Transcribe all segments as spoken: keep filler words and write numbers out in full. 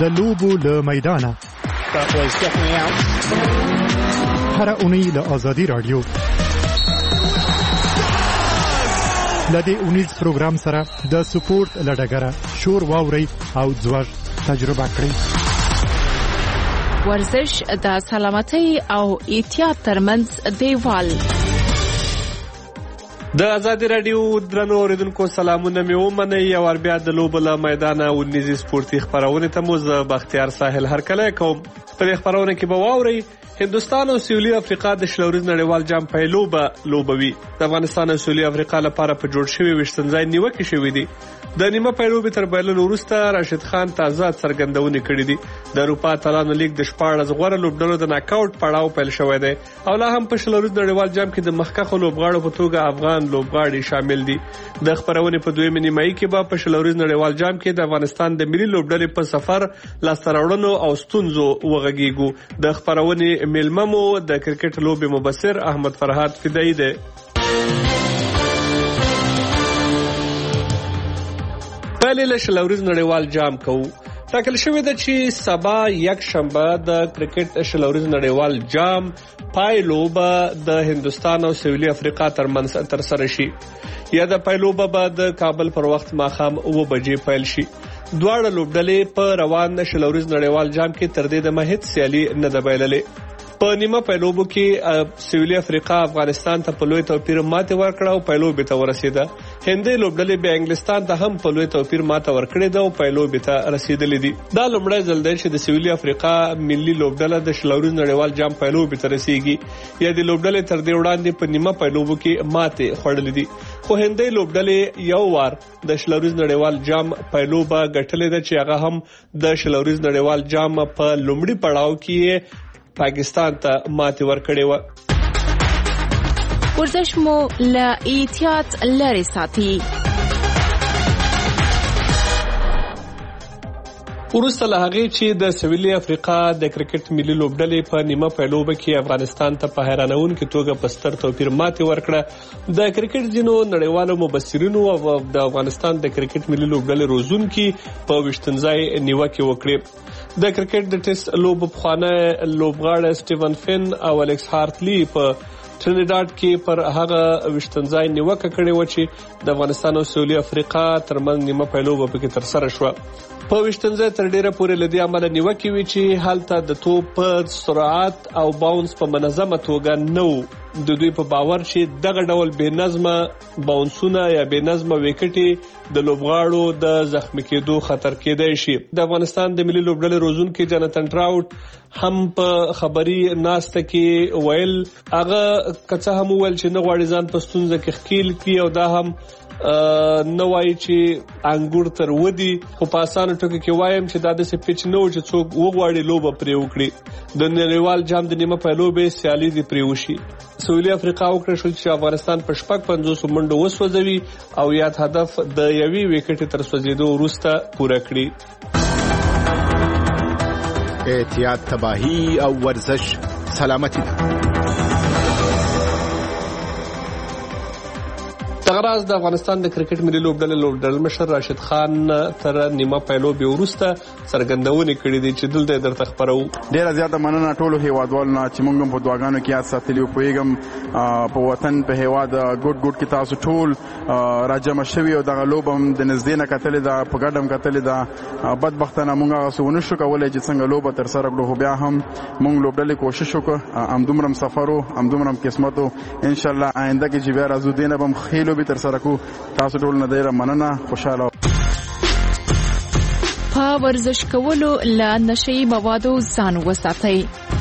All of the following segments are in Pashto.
د لوبو له میدانه هره اونۍ له آزادي رادیو لدې اونیز پروګرام سره د سپورت لډګره شور واوري او ځوړ تجربه کړئ. ورزش د سلامتۍ او احتیاط ترمنځ دیوال. د آزادي رادیو درنو اوریدونکو سلامونه مې ومنئ. یو وار بیا د لوبو له میدانه ونیزي سپورتي خپرونې ته مو زه بختیار ساحل هرکلی کوم. په دې خپرونه کې به واورئ هندوستان او سویلي افریقا د شلوريز نړیوال جام پیلوبه لوبوي. د افغانستان او سویلي افریقا لپاره په جوړ شوي ویشتنځای نیوکې شوې دي. د نیمه پیلوبې تر بایللو وروسته راشد خان تازه څرګندونې کړې دي. د اروپا اتلانو لیګ د شپاړس غوره لوبډلو د ناکاوټ پړاو پیل شوی دی او لا هم په شلوريز نړیوال جام کې د مخکښو لوبغاړو په توګه افغان لوبغاړي شامل دي. د خپرونې په دویمه نیمایي کې به په شلوريز نړیوال جام کې د افغانستان د ملي لوبډلې په سفر لاسته راوړنو او ستونزو وغږیږو. د خپرونې میلمه مو د کرکټ لوبې مبصر احمد فرهاد فدایي دی. پیل له شلوريز نړیوال جام کوو. ټاکل شوې ده چې سبا یک شنبه د کرکټ شلوريز نړیوال جام پایلوبه د هندوستان او سویلي افریقا ترمنځ ترسره شي. یا د پایلوبه به د کابل پر وخت ماښام اوه بجې پیل شي. دواړه لوبډلې په روان شلوريز نړیوال جام کې تر دې دمه هیڅ سیالي نه ده بایللې. په نیمه پیلوبو کې سویلي افریقا افغانستان ته په لوی توپیر ماته ورکړه او پیلوبې ته ورسېده. هندي لوبډلې به انګلستان ته هم په لوی توپیر ماته ورکړې ده او پیلوبې ته رسیدلې دي. دا لومړی ځل دی چې د سویلي افریقا ملي لوبډله د شلوريز نړیوال جام پیلوبې ته رسیږي. یا د لوبډلې تر دې وړاندې په نیمه پیلوبو کې ماته خوړلې دي. خو هندي لوبډلې یو وار د شلوريز نړیوال جام پیلوبه ګټلې ده چې هغه هم د شلوريز نړیوال جام په لومړي پړاو کې پاکستان ته ماتې ورکړې و. ورزش مو له احتیاط لرې ساتي. وروسته له هغې چې د سویلي افریقا د کرکټ ملي لوبډلې په نیمه پیلوبه کې افغانستان ته په حیرانونکې توګه په ستر توپیر ماتې ورکړه، د کرکټ ځینو نړیوالو مبصرینو او د افغانستان د کرکټ ملي لوبډلې روزونکي په ویشتنځای نیوکې وکړې. د کرکټ د ټیسټ لوبو پخوانی لوبغاړی سټیون فین او الیکس هارتلی په ټرینیډاډ کې پر هغه ویشتنځای نیوکه کړې و چې د افغانستان او سویلي افریقا ترمنځ نیمه پیلوبه پکې ترسره شوه. په ویشتنځای تر ډیره پورې له دې امله نیوکې وي چې هلته د توپ په سرعت او باونس په منظمه توګه نه و. د دوی په باور چې دغه ډول بې نظمه باونسونه یا بې نظمه ویکټې د لوبغاړو د زخمي کېدو خطر کېدای شي. د افغانستان د ملي لوبډلې روزونکي جاناتن ټراوټ هم په خبري ناسته کې ویل هغه کڅه هم ویل چې نه غواړي ځان په ستونزه کې ښکیل کړي او دا هم نه وایي چې انګور تر ودی. خو په اسانه ټکو کې وایم چې دا داسې پیچ نه و چې څوک وغواړي لوبه پرې وکړي. د نړیوال جام د نیمه پیلوبې سیالي دې پرې وشي. سویلي افریقا وکړه شو چې افغانستان په شپږ پنځوس منډو وسوځوي او یاد هدف د یوې ویکټې تر سوځېدو وروسته پوره کړي. احتیاط تباهي او ورزش سلامتی ده. دغراز د افغانستان د کرکټ ملي لوبډلې لوبډل مشر راشد خان تر نیمه پیلوبې وروسته څرګندونې کړې دي چې دلته درته خبرو. ډیره زیاته مننه ټولو هیوادوالو نه چې موږ په دعاګانو کې یاد ساتلی. پوهیږم په وطن په هیواد ګډ ګډ کې تاسو ټول راجمع شوي او دغه لوبه هم د نږدې نه کتلې ده، په ګډه هم کتلې ده. بدبختانه موږ هغه څه ونه شو کولی چې څنګه لوبه ترسره کړو، خو بیا هم موږ لوبډلې کوشش وکړو. همدومره هم سفر و، همدومره هم قسمت و. انشاءالله آینده کې چې بیا راځو دې نه به هم ښې لوبې ترسره کړو. تاسو ټول نه ډېره مننه، خوشحاله. په ورزش کولو له نشه‌يي موادو ځان وساتئ.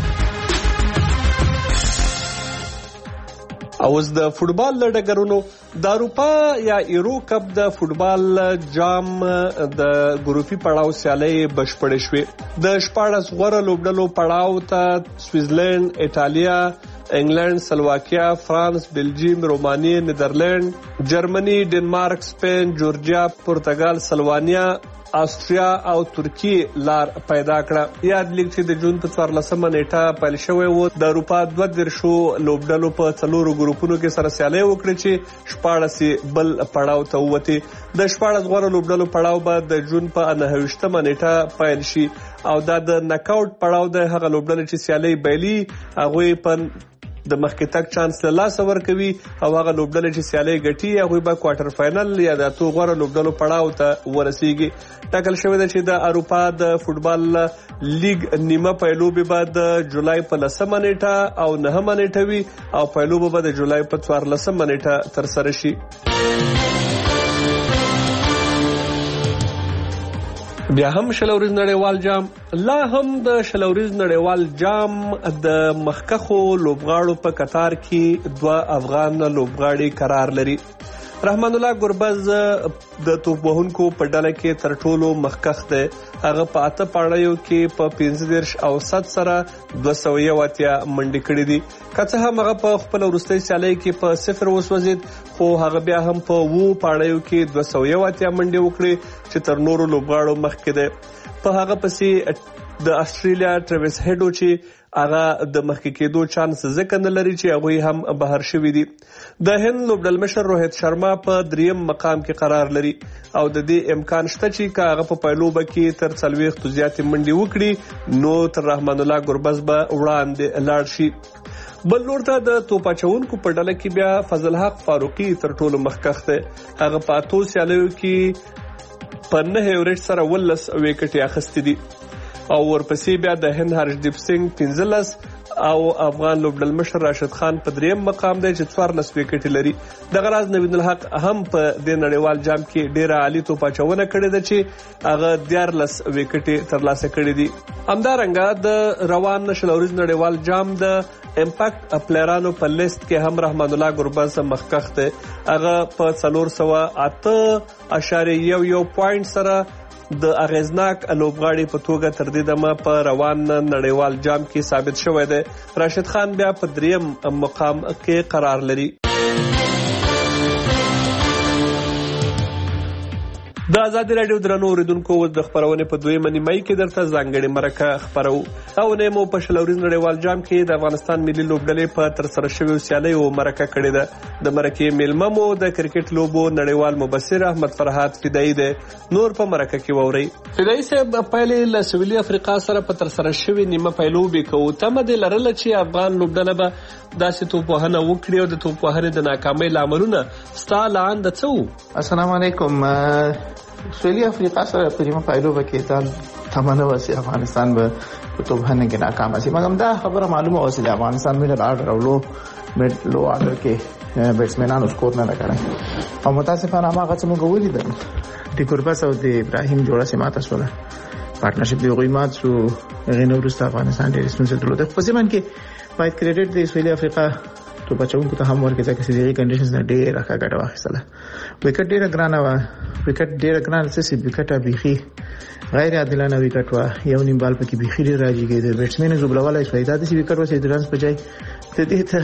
اوس د فوټبال له ډګرونو د اروپا یا ایرو کپ د فوټبال جام د ګروپي پړاو سیالۍ بشپړې شوې. د شپاړس غوره لوبډلو پړاو ته سویټزرلند، ایټالیا، انګلند، سلواکیا، فرانس، بلجیم، رومانیې، نیدرلند، جرمني، ډنمارک، سپین، جورجیا، پرتګال، سلوانیا، آسټریا او ترکیه لار پیدا کړه. یاد لیک چې د جون په څوارلسمه نیټه پیل شوی و. د اروپا دوه دېرشو لوبډلو په څلورو ګروپونو کې سره سیالي وکړه چې شپاړس بل پړاو ته ووتې. د شپاړس غوره لوبډلو پړاو به د جون په نهه ویشتمه نیټه پیل شي او دا د ناک آوټ پړاو د هغه لوبډلې چې سیالي بایلي هغوی په د مخکې تګ چانس له لاسه ورکوي او هغه لوبډلې چې سیالي ګټي هغوی به کوارټر فاینل یا د اتو غوره لوبډلو پړاو ته ورسیږي. ټاکل شوی ده چې د اروپا د فوټبال لیګ نیمه پیلوبې به د جولای په لسمه نیټه او نهمه نیټه وي او پیلوبه به د جولای په څوارلسمه نیټه ترسره شي. بیا هم شلوريز نړیوال جام لا هم د شلوريز نړیوال جام د مخکخو لوبغاړو په قطار کې دوه افغان لوبغاړي قرار لري. رحمان الله ګربز د توپ وهونکو په ډله کې تر ټولو مخکخ دی. هغه په اته پاړیو کې په پنځه دېرش او صد سره دوه سوه یو اتیا منډې کړې دي. که څه هم هغه په خپل وروستۍ سیالۍ کې په صفر وسوځید خو هغه بیا هم په اوو پاړیو کې دوه سوه یو اتیا منډې وکړې چې تر نورو لوبغاړو مخکې دی. په هغه پسې د استرالیا ټریویس هیډو چې هغه د مخکې کېدو چانس ځکه نه لري چې هغوی هم بهر شوي دي. د هند لوبډلمشر روهیت شرما په دریم مقام کې قرار لري او د دې امکان شته چې که هغه په پیلوبه کې تر څلوېښتو زیاتې منډې وکړي نو تر رحمان الله ګربز به وړاندې لاړ شي. بل لور ته د توپ اچونکو په ډله کې بیا فضل حق فاروقي تر ټولو مخکخ دی. هغه په اتو سیالیو کې په نهه ایوریج سره ولس ویکټې اخیستې دي او ورپسې بیا د هند هرشدیپ سنگھ پنځلس او افغان لوبډلمشر راشد خان په دریم مقام دی چې څوارلس ویکټې لري. دغه راز نوید الحق هم په دې نړیوال جام کې ډیره عالي توپ اچونه کړې ده چې هغه دیارلس ویکټې ترلاسه کړې دي. همدارنګه د روان شلوريز نړیوال جام د امپیکټ پلیرانو په لیست کې هم رحمان الله ګربز مخکخ دی. هغه په څلور سوه اته اشاریه یو یو پوینټ سره د اغیزناک لوبغاړي په توګه تر دې دمه په روان نړیوال جام کې ثابت شوی دی. راشد خان بیا په دریم مقام کې قرار لري. د آزادي راډیو درنو اوریدونکو د خبرونه په دویمه نیمه کې درته ځانګړي مرکه خبرو او نه مو په شلوريز نړیوال جام کې د افغانستان ملي لوبډلې په تر سره شوی سیالي او مرکه کړې ده. د مرکه میلمه مو د کرکټ لوبو نړیوال مبصر احمد فرحات فدایي ده. نور په مرکه کې ووري. فدایي صاحب پهلې له سویلي افریقا سره په تر سره شوی نیمه پیلوبې کوو تمه د لرل چې افغان لوبډله به داسې توپ وهنه وکړي او د توپ وهنې د ناکامۍ لاملونه ستا لاند څه؟ السلام علیکم. سویلي افریقا سره په نیمه پیلوبه کې دا تمنه و چې افغانستان به په توپ وهنه کې ناکام شي، مګر دا خبره معلومه و چې افغانستان میډل آرډر او لو میډ لو آرډر کې بیټسمنانو سکور نه کړی او متاسفانه هغه څه موږ ولیدل د ګربز او د ابراهیم جوړه چې ماته شوله پارتنرشپ دی غوي مات شو. غینه ورسته افغانستان ډېر ستونزې درلودې. په ځمن کې باید کریډټ د سویلي افریقا تو بچونکو ته هم ورکړي چې دغه کنډیشنز نه ډېر راکا ګټه واخیستله. وکټ ډېر ګرانه و، وکټ ډېر ګرانه څه وکټه بيخي غیر عادلانه وکټ و. یو نیم بال پکې بيخي ډېر راځي کې د بیټسمن زوبلوالای شوې دا د سی وکټ و چې د رنز په ځای ته دې ته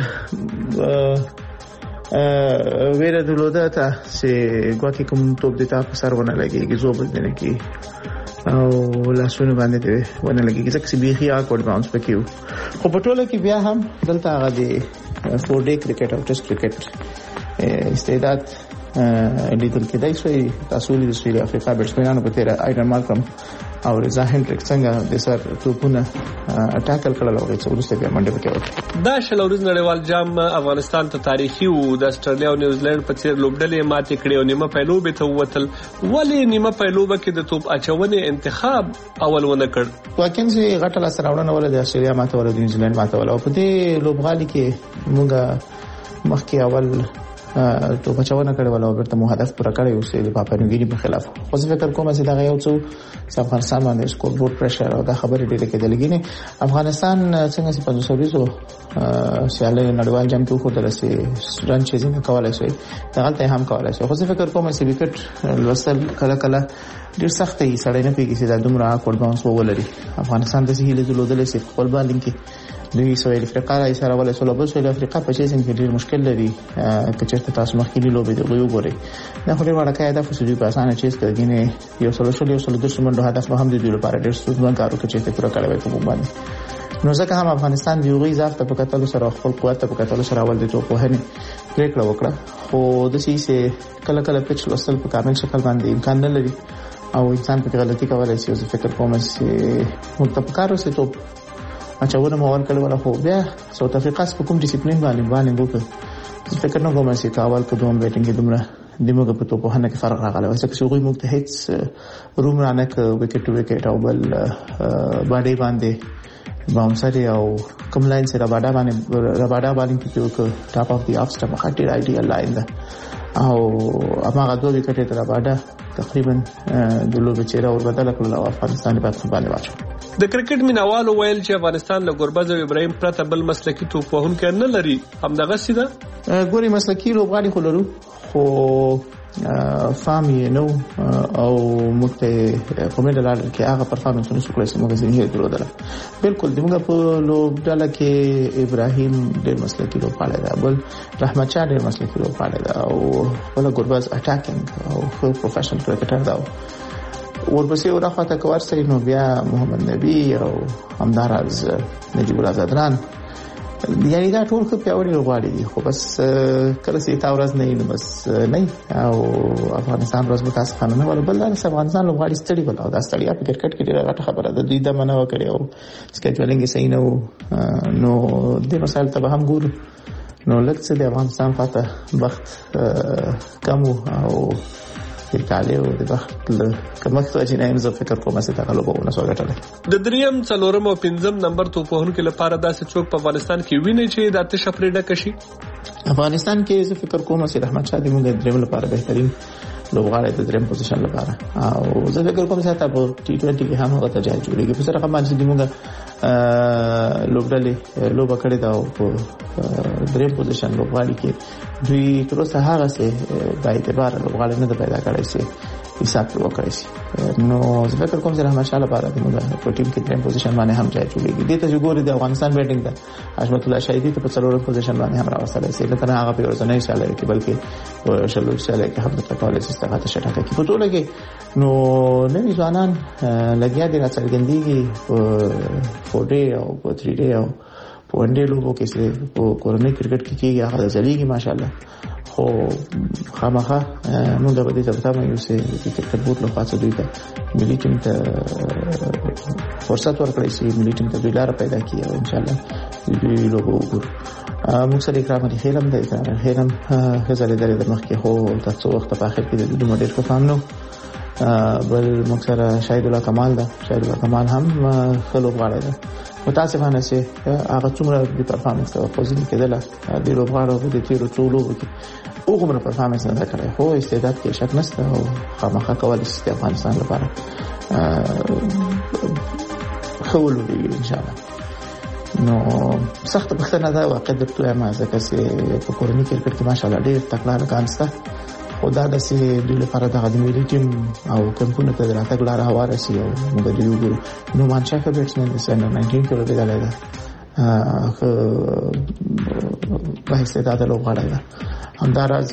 ا ویره دلوده ته چې ګواکې کوم توپ د تا په سر ونه لګي زوبل دنه کې او لاسونه باندې دی ونه لګي چې بيخي اکورډ باونس پکې و. خو په ټوله کې بیا هم دلته هغه دی فور ډے کرکټ او ټیسټ کرکټ استعداد لیدل کېدای شي. تاسو ولې د سویلي افریقا بیټسمنانو په تیر آیډن مارکرم او رضا هندریک څنګه د سر توپونه ټاکل کړل او چې ورسته بیا منډه وکړه. دا شلوريز نړیوال جام افغانستان ته تاریخي وو. د استرالیا او نیوزیلند په څیر لوبډلې ماتې کړې او نیمه پیلوبې ته ووتل. ولې نیمه پیلوبه کې د توپ اچونې انتخاب اول ونه کړ؟ واکن چې غټه لاس راوړنه ول د استرالیا ماته ول د نیوزیلند ماته ول او په دې لوبغالي کې موږ مخکې اول تو بچاونه کړي ولا ورته مو هدف پوره کړی اوسې د پاپانګيري په خلاف. خو زه فکر کوم چې دا یو څو افغانستان باندې سکور بورډ پریشر او دا خبرې ډېرې کېدلې نه. افغانستان څنګه چې په سوریزو سیاله نړیوال جام کې خو درسه رن چیزینګ کولای شي دغلته هم کولای شي. خو زه فکر کوم چې وکټ لوسل کله کله ډېر سخت یې سړی نه پیږي چې دا دومره اکورډ باونس ولري. افغانستان د هیله دلودل شي خپل باندې کې دوی سویل افریقا را سره ولې سولو بل سویل افریقا په چیسنګ کې ډیر مشکل لري که چېرته تاسو مخکې لوبې د غوي وګورئ دا خو ډیر وړاندې هدف وسوي په اسانه چیز کوي نه یو سلو شل یو سلو د شمنډو هدف به هم د دوی لپاره ډیر ستونزمن کارو کې چې پوره کړی وي کوم باندې نو ځکه هم افغانستان دی غوي ځافته په کتلو سره خپل قوت په کتلو سره ول د توپ وهنې پریکړه وکړه خو د سیسه کله کله پچ لوستل په کامل شکل باندې امکان نه لري او انسان په غلطي کولای شي او فکر کوم چې متفقارو سه توپ اچونه مو ورکړل ولا خو بیا ساوث افریقا په کوم ډیسپلین باندې باندې وکړ فکر نه کوم چې کاوال کوم بیټینګ دومره دماغ په توپ وهنه کې فرق راغلی وایي چې غوي موږ ته هیڅ روم رانه ک وکټ ټو وکټ او بل باندې باندې بامسری او کوم لاین سره باډا باندې رباډا باندې کې یو ټاپ اف دی اف سټم خاطر ایډیال لاین ده او هغه دوه وکټ تر باډا تقریبا د لوبې چیرې اور بدل کړل او افغانستان په باندې واچو د کرکټ مینوالو ویل چې افغانستان له ګوربز او ابراهیم پرته بل مسلکی توپ وهونکی نه لري همدغه سیده ګوري مسلکی لوبغاړي خو لرو خو فامي نو او مکته کومه ډول کې هغه پرفارمنسونه شو کړی چې موږ یې هیڅ درلودل بالکل دغه په لوبډاله کې ابراهیم ډېر مسلکی لوبغاړی دی بل رحمت شاه ډېر مسلکی لوبغاړی دی او بل ګوربز اټاکینګ او خو پروفیشنل کرکټر دی ورپسې ورخواته کوار سره نو بیا محمد نبی او همدارز نجیب الله زدران یعنی دا ټول خو پیاوړي لوبغاړي دي خو بس کله چې تا ورځ نه بس نه او افغانستان ورځ متاسفانه نه ول بل دا افغانستان لوبغاړي ستړي ول او دا ستړیا په کرکټ کې ډیره غټه خبره ده دوی د منو کړي او سکیجولینګ یې صحیح نه نو د مسایل ته هم ګور نو لکه د افغانستان فاته وخت کم او ایتالیا او د وخت کمښت چې نه زه فکر کوم چې دا لوبونه سو غټل د دریم څلورم او پنځم نمبر توپونکو لپاره داسې څوک په افغانستان کې ویني چې د آتش افریډه کشي افغانستان کې زه فکر کوم چې رحمت شاه د موږ دریم لپاره بهترین لوبغاړی د دریم پوزیشن لپاره او زه فکر کوم چې تاسو په ټي ټوئنټي کې هم هغه ته ځای جوړیږي په سره کوم باندې د موږ لوبډلې لوبه کړې دا او دریم پوزیشن لوبغاړي کې دوی تر اوسه هغه څه د اعتبار لوبغاړي نه پیدا کړی شي حساب وکړی شي نو زه فکر کوم چې رحمت شاه لپاره د موږ په ټیم کې دریم پوزیشن باندې هم ځای جوړیږي د ته جوړې د افغانستان بیټینګ ده حشمت الله شهیدی ته په څلورم پوزیشن باندې هم راوستل شي لکه هغه په ورځنۍ شاله کې بلکې شلو شاله کې هم د کولای شي ستغاته شټه کې په ټوله کې نو نوې ځوانان لګیا دي راڅرګندېږي فور ډے او په تھری ډے او په ون ډے لوبو کې چې په کورنۍ کرکټ کې کېږي هغه ځلیږي ماشاءالله خو خامخا موږ به دې ته تاسو یو څه کرکټ بوت له خاصه دوی ته ملي ټیم ته فرصت ورکړي چې ملي ټیم ته دوی لار پیدا کړي او ان شاء الله دوی لوبو وګورو موږ سره اکرام دي خیلم دی خیلم غزل درې د مخ کې هو تاسو وخت په اخر کې د موډل کو فهم نو بل موږ سره شاهد الله کمال ده شاهد الله کمال هم خلو غواړي ده متاسفانه چې هغه څومره د پرفارمنس او پوزیشن کېدله د لوبغاړو د تیرو ټولو کې اوغه پرفارمنس نه کړی خو استعداد کې شک نشته او خامخا کولای شي د افغانستان لپاره خولو دی ان شاء الله نو سخت بختنه ده واقع د توه ما ځکه چې په کورنۍ کرکټ کې ماشاءالله ډېر تکړه کانسته خدا د سي د لپاره د غدمي ټیم او کمپونه ته راځي لاره هواره سي او موږ د یو ګرو نو مانچا کې بیټسمن د سن ناینټین کې ورته غلې ده ا په استعداد له غواړي همدارز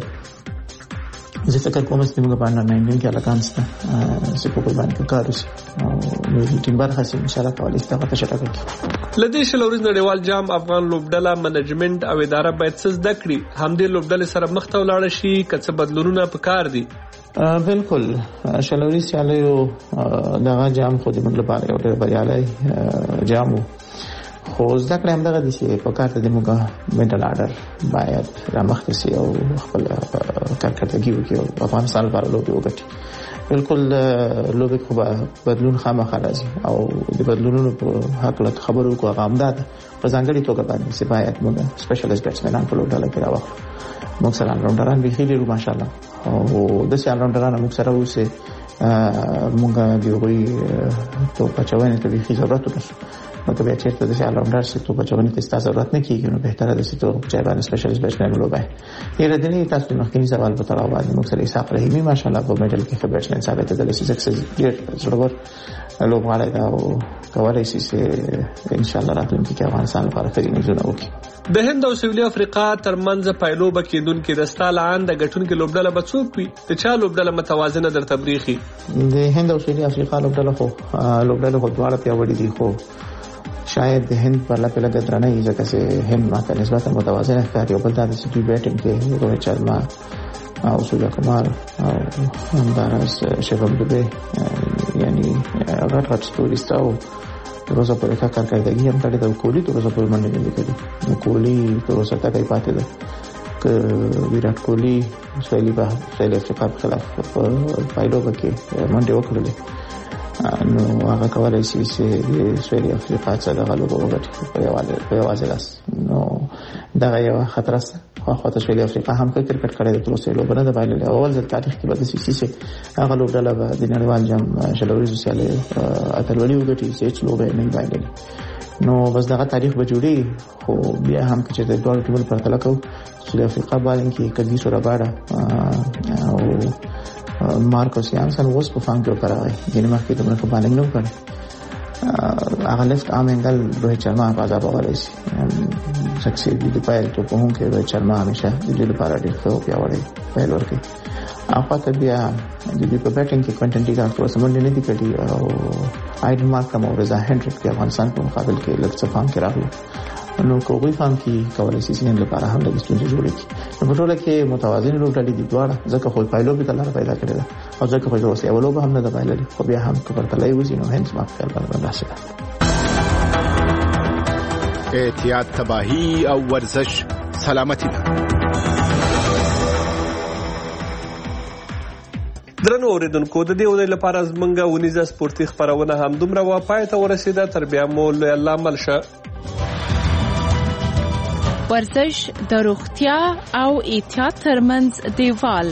زه فکر کوم چې موږ باندې ناینټین کې لکانسته چې په باندې کار وشي او نو ټیم برخه سي ان شاء الله کولای شي تاسو شته کوي لدې شلوريز نړیوال جام افغان لوبډله منیجمنت او اداره باید څه زده کړي همدې لوبډلې سره مخ ته ولاړ شي کڅ بدلونونه پکار دي بالکل شلوريز چاله دغه جام خو د موږ لپاره یو ډېر بریالي جام خو ځکه هم دغه د شي په کار ته د موږ منټل آرډر باید رامخته سي او خپل کارکړتګي وکړي او افغانستان لپاره لوبي وکړي بالکل لوبي خو بدلون خامخا راځي او د بدلونونو په حق له خبرو کو غامداد په ځانګړي توګه باندې چې باید موږ سپیشلیست بیټسمنان په لوبډله کې راوړو موږ سره راوندران به خېلې رو ماشاءالله او د سي راوندران موږ سره اوسه موږ دی وی ته پچاوینه ته به ضرورت وکړو نو که بیا چیرته د راوندر شي ته پچاوینه ته ستاسو ضرورت نه کیږي نو بهتره ده چې ته چای باندې سپیشلیست بیټسمن لوبای یره دې تاسو نو کې سوال په تړاو باندې موږ سره حساب رحیمی ماشاءالله په میډل کې خبرشن ثابت ده چې زکس ډیر ضرور لوبغاړی دا او کولای شي چې ان شاء الله راتلونکي کې افغانستان لپاره ښه نتیجه وکړي. د هند او سویلي افریقا ترمنځ پایلوبه کېدونکې د ستالان د ګټونکو لوبډله به څوک وي؟ د چا لوبډله متوازنه درته بریښي؟ د هند او سویلي افریقا لوبډله خو لوبډله خو دواړه پیاوړې دي، خو شاید د هند پر لپاره لګ درنه یې ځکه چې هند ماته نسبتا متوازنه ښکاري او بل دا چې دوی بیټینګ کې روهیت شرما او سوریا کمار او همداراز شباب دوبه یعنی غټ غټ ستوریسټ او روزه پر ښه کارکړدګي هم کړې ده. کوهلی تر اوسه پورې منډه نه کړې، نو کوهلی تر اوسه تکای پاتې ده ک ویرات کوهلی سویلي په سویلي افریقا په خلاف پایلوبه کې منډه وکړلې، نو هغه کولای شي چې د سویلي افریقا څخه د غلبه وګټي په یوازې په یوازې لاس. نو دا یو خطر است. خو خاطر سویلي افریقا هم کرکټ کړی د تر اوسه لوبه نه ده بایللې. اول ځل تاریخ کې به د سی سی سي هغه لوبډله به د نړیوال جام شلوريزو سیالۍ اتلولي وګټي چې هیڅ لوبه نه بایللې. نو بس دغه تاریخ به جوړي، خو بیا هم چې د دوه ټیمونو پرتله کوو سویلي افریقا باندې کې کګي سره باډه او مارکوس یانسن اوس په فان کې وکړای یعنی مخکې د مرکه باندې نو کړ هغه لیفت ارم انګل روهیت شرما په ځای باندې سکسي دی په پایل ته په هم کې روهیت شرما همیشه د دې لپاره ډېر ښه پیاوړی پیل ورکړي. هغه ته بیا د دې په بیټینګ کې کنټنټي کا څو سمون نه دي کړی او آیډن مارکم او رضا هندریک په افغانستان په مقابل کې لږ څه فام کې راغلو، نو کوی فهم کې کولای شي چې نن لپاره هم د ستونزې جوړې کړي. نو په ټوله کې متوازن لوبډلې دي دواړه، ځکه خو پایلوبې ته لار پیدا کړې ده او ځکه خو اوس یو لوب هم نه ده بایللې، خو بیا هم کبر تلای وځي. نو هیڅ ما خیال باندې راځي احتیاط تباہی او ورزش سلامتی ده. درنو اوریدونکو د دې ونې لپاره زمونږه ونیزه سپورتي خبرونه هم دومره وا پای ته ورسیده. تر بیا مو له الله ملشه. ورزش د روغتیا او احتیاط ترمنځ دیوال.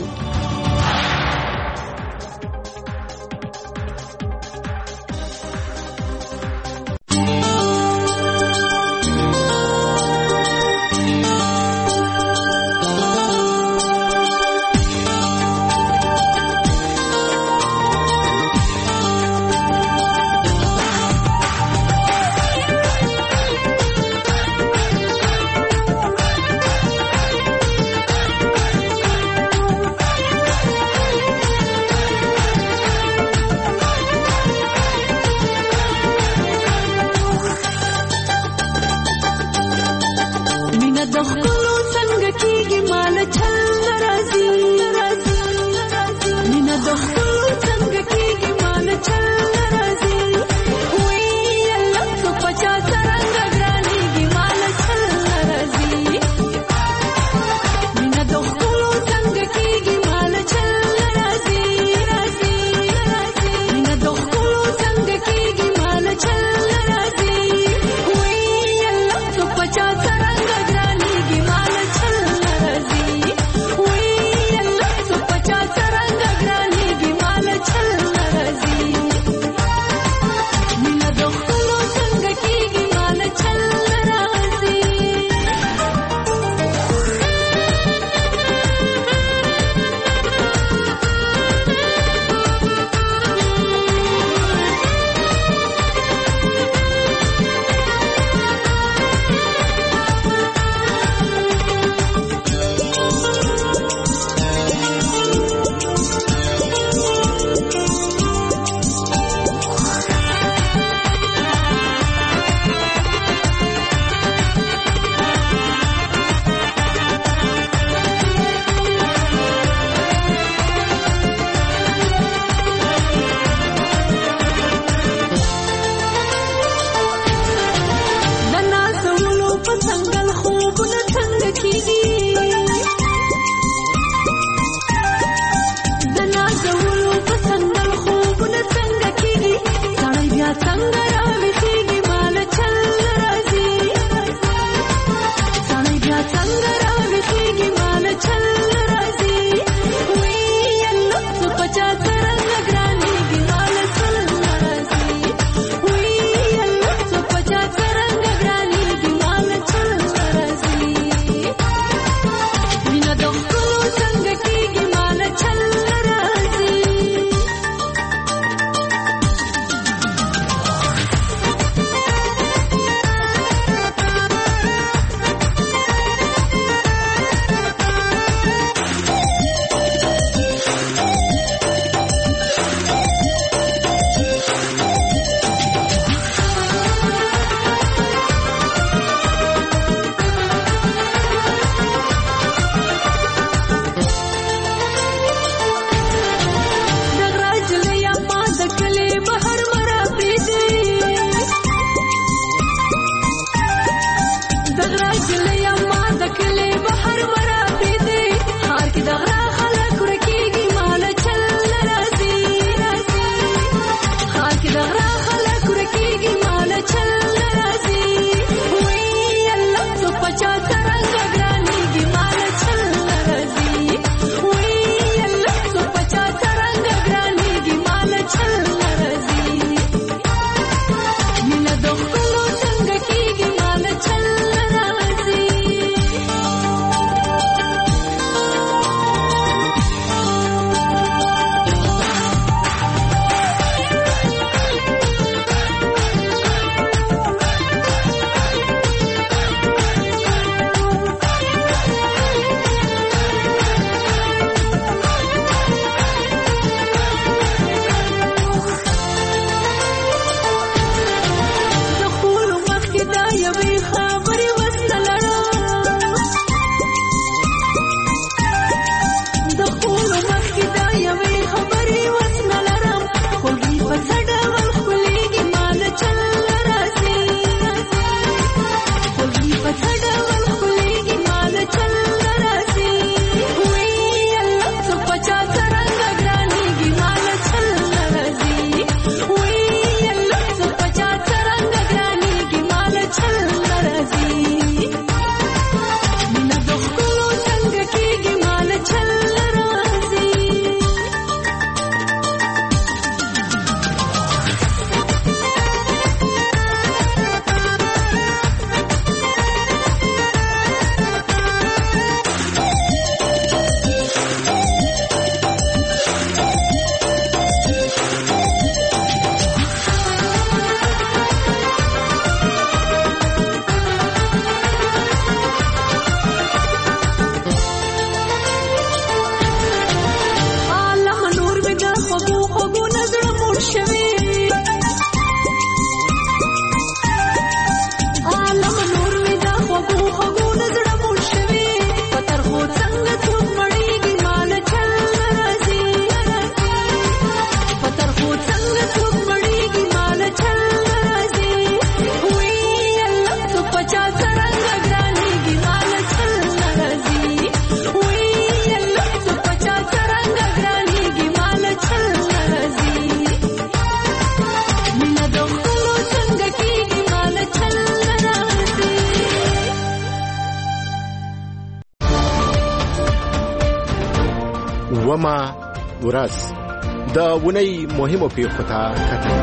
وما ورځ د ونی مهمو پیښو ته کتل.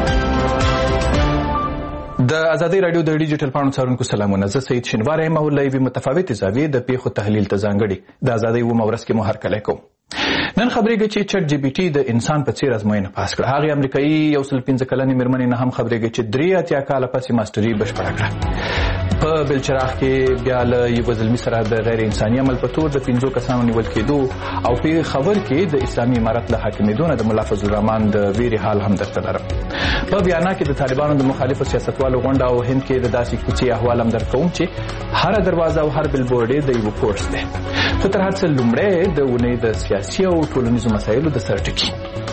د ازادي رادیو د ډیجیټل پاڼو څارونکو سلامونه. زه سید شینواری یم او له یوې متفاوتې زاویې د پیښو تحلیل ته ځانګړي د ازادۍ اوومه ورځ کې مو هرکلی کوم. نن خبرېږي چې چټ جی پي ټي د انسان په څیر ازموینه پاس کړه. هغې امریکایي یو سل پنځه کلنې مېرمنې نه هم خبرېږي چې درې اتیا کاله پسې ماسټري بشپړه کړه. په بلچراغ کې بیا له یوه زلمي سره د غیر انساني عمل په تور د پنځو کسانو نیول کېدو او په خبر کې د اسلامي امارت له حاکمېدو نه د ملا فضل الرحمن د ویرې حال هم درته لرم. په ویانا کې د طالبانو د مخالفو سیاستوالو غونډه او هند کې د داسې کوڅې احوال هم درکوم چې هره دروازه او هر بلبورډ یې د یوه کورس دی. خو تر هر څه لومړی د اونۍ د سیاسي او ټولنیزو مسایلو د سر ټکي.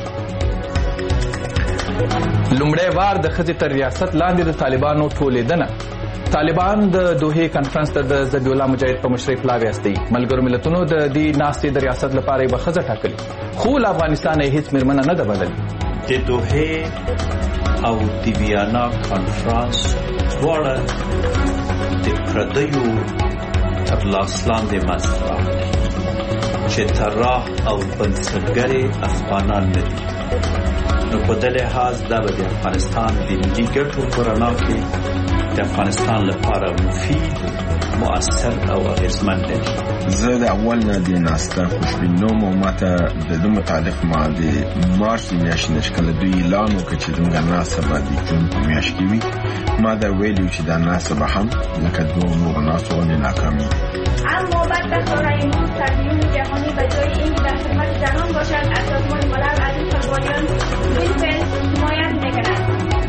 لومړی وار د ښځې تر ریاست لاندې د طالبانو ټولېدنه. طالبان د دوحې کنفرانس ته د ذبیح الله مجاهد په مشرۍ پلاوی استوي. ملګرو ملتونو د دې ناستې د ریاست لپاره یوه ښځه ټاکلې، خو له افغانستانه یې هېڅ مېرمنه نه ده بدلې. د دوحې او د ویانا کنفرانس دواړه د پردیو تر لاس لاندې منځته راغلي چې طراح او بنسټګرې افغانان نه دي. نو په دې لحاظ دا به د افغانستان د ملي ګټو په رڼا کې د افغانستان لپاره مفید، مؤثر او اغیزمن دی. زه د اول نه د ناسته خوشبینوم او ماته د دې متعلق ما د مارچ د میاشتې نه چې کله دوی اعلان وکړ چې زموږ ناسته به د جون په میاشت کې وي، ما دا ویلي چې دا ناسته به هم لکه دوه نورو ناستو غوندې ناکامېږي. اما بعد بخورای ما تدیون جهانی به جای اینکه در خدمت زنان باشد از سازمان ملل از این قربانیان بالفعل حمایت می‌کند.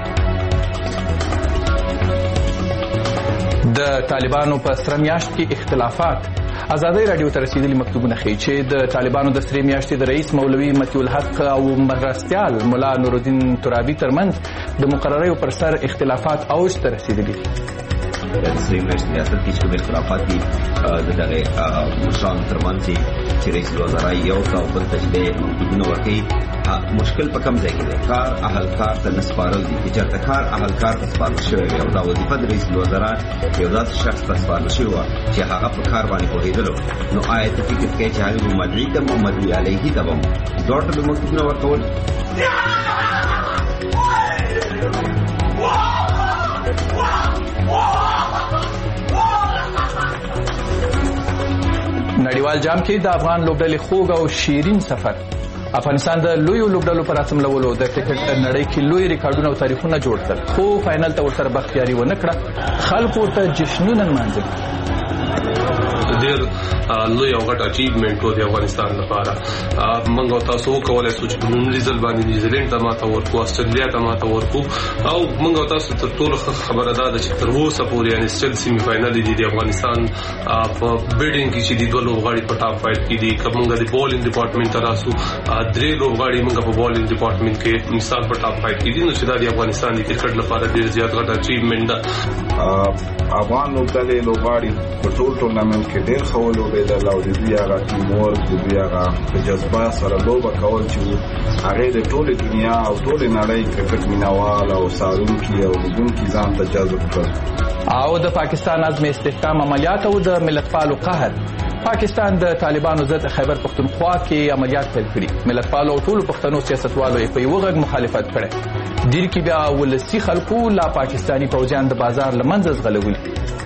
د طالبانو په سره میاشت کې اختلافات. ازادۍ راډیو ته رسیدلي مکتوبونه ښیي چې د طالبانو د سرې میاشتې د رئیس مولوي مطیع الحق او مرستیال ملا نورالدین ترابي ترمنځ د مقرریو پر سر اختلافات اوج ته رسیدلي دي. د سرې میاشتې ریاست کې چې کوم اختلافات دي د دغه مشرانو ترمنځ چې رئیس الوزرا یو تا په تجدید مکتوبونه ورکړي مشکل په کم ځای کې دی کار اهلکار ته نسپارل دي چې چېرته کار اهلکار ته سپارل شوی وي او دا وظیفه د رئیس الوزرا یو داسې شخص ته سپارل شوې وه چې هغه په کار باندې پوهېدلو نو آیا ته فکر کوې چې هغه به مدعي ته به مدعي علیه ته به دواړو ته به مکتوبونه ورکول نړیوال جام کې د افغان لوبډلې خوږ او شیرین سفر افغانستان د لویو لوبډلو پر اتملولو د کرکټ نړۍ کې لوی ریکارډونه او تاریخونه جوړ کړل خو فائنل ته ورسره بختیاري ونه کړه خلکو ته جشنونه نمانځل ډېر لوی او غټ اچیومنټ و د افغانستان لپاره موږ تاسو وکولای شو چې په لومړي ځل باندې نیوزیلینډ ته ماته ورکو استرالیا ته ماته ورکو او موږ تاسو ته ټول خبره ده چې تر اوسه پورې یعنی سټل سیمی فائنل دي د افغانستان په بیډینګ کې چې د دوه لوبغاړي په ټاپ فایټ کې دي کومه د بولینګ ډپارټمنټ تراسو درې لوبغاړي موږ په بولینګ ډپارټمنټ کې مثال په ټاپ فایټ کې دي نو چې د افغانستان د کرکټ لپاره ډېر زیات غټ اچیومنټ ده افغان لوبډلې لوبغاړي په ټول ټورنمنټ کې ډېر ښه ولوبېدل او د دوی هغه ټیم ورک د دوی هغه په جذبه سره لوبه کول چې هغې د ټولې دنیا او ټولې نړۍ کرکټ مینوال او څارونکي او لیدونکي ځان ته جذب کړل او د پاکستان عزم استحکام عملیات او د ملتپالو قهر پاکستان د طالبانو ضد خیبر پختونخوا کې عملیات پیل کړي ملتپالو او ټولو پښتنو سیاستوالو یې په یوه غږ مخالفت کړی دیر کې بیا ولسي خلکو لا پاکستانی پوځیان د بازار له منځه ځغلولي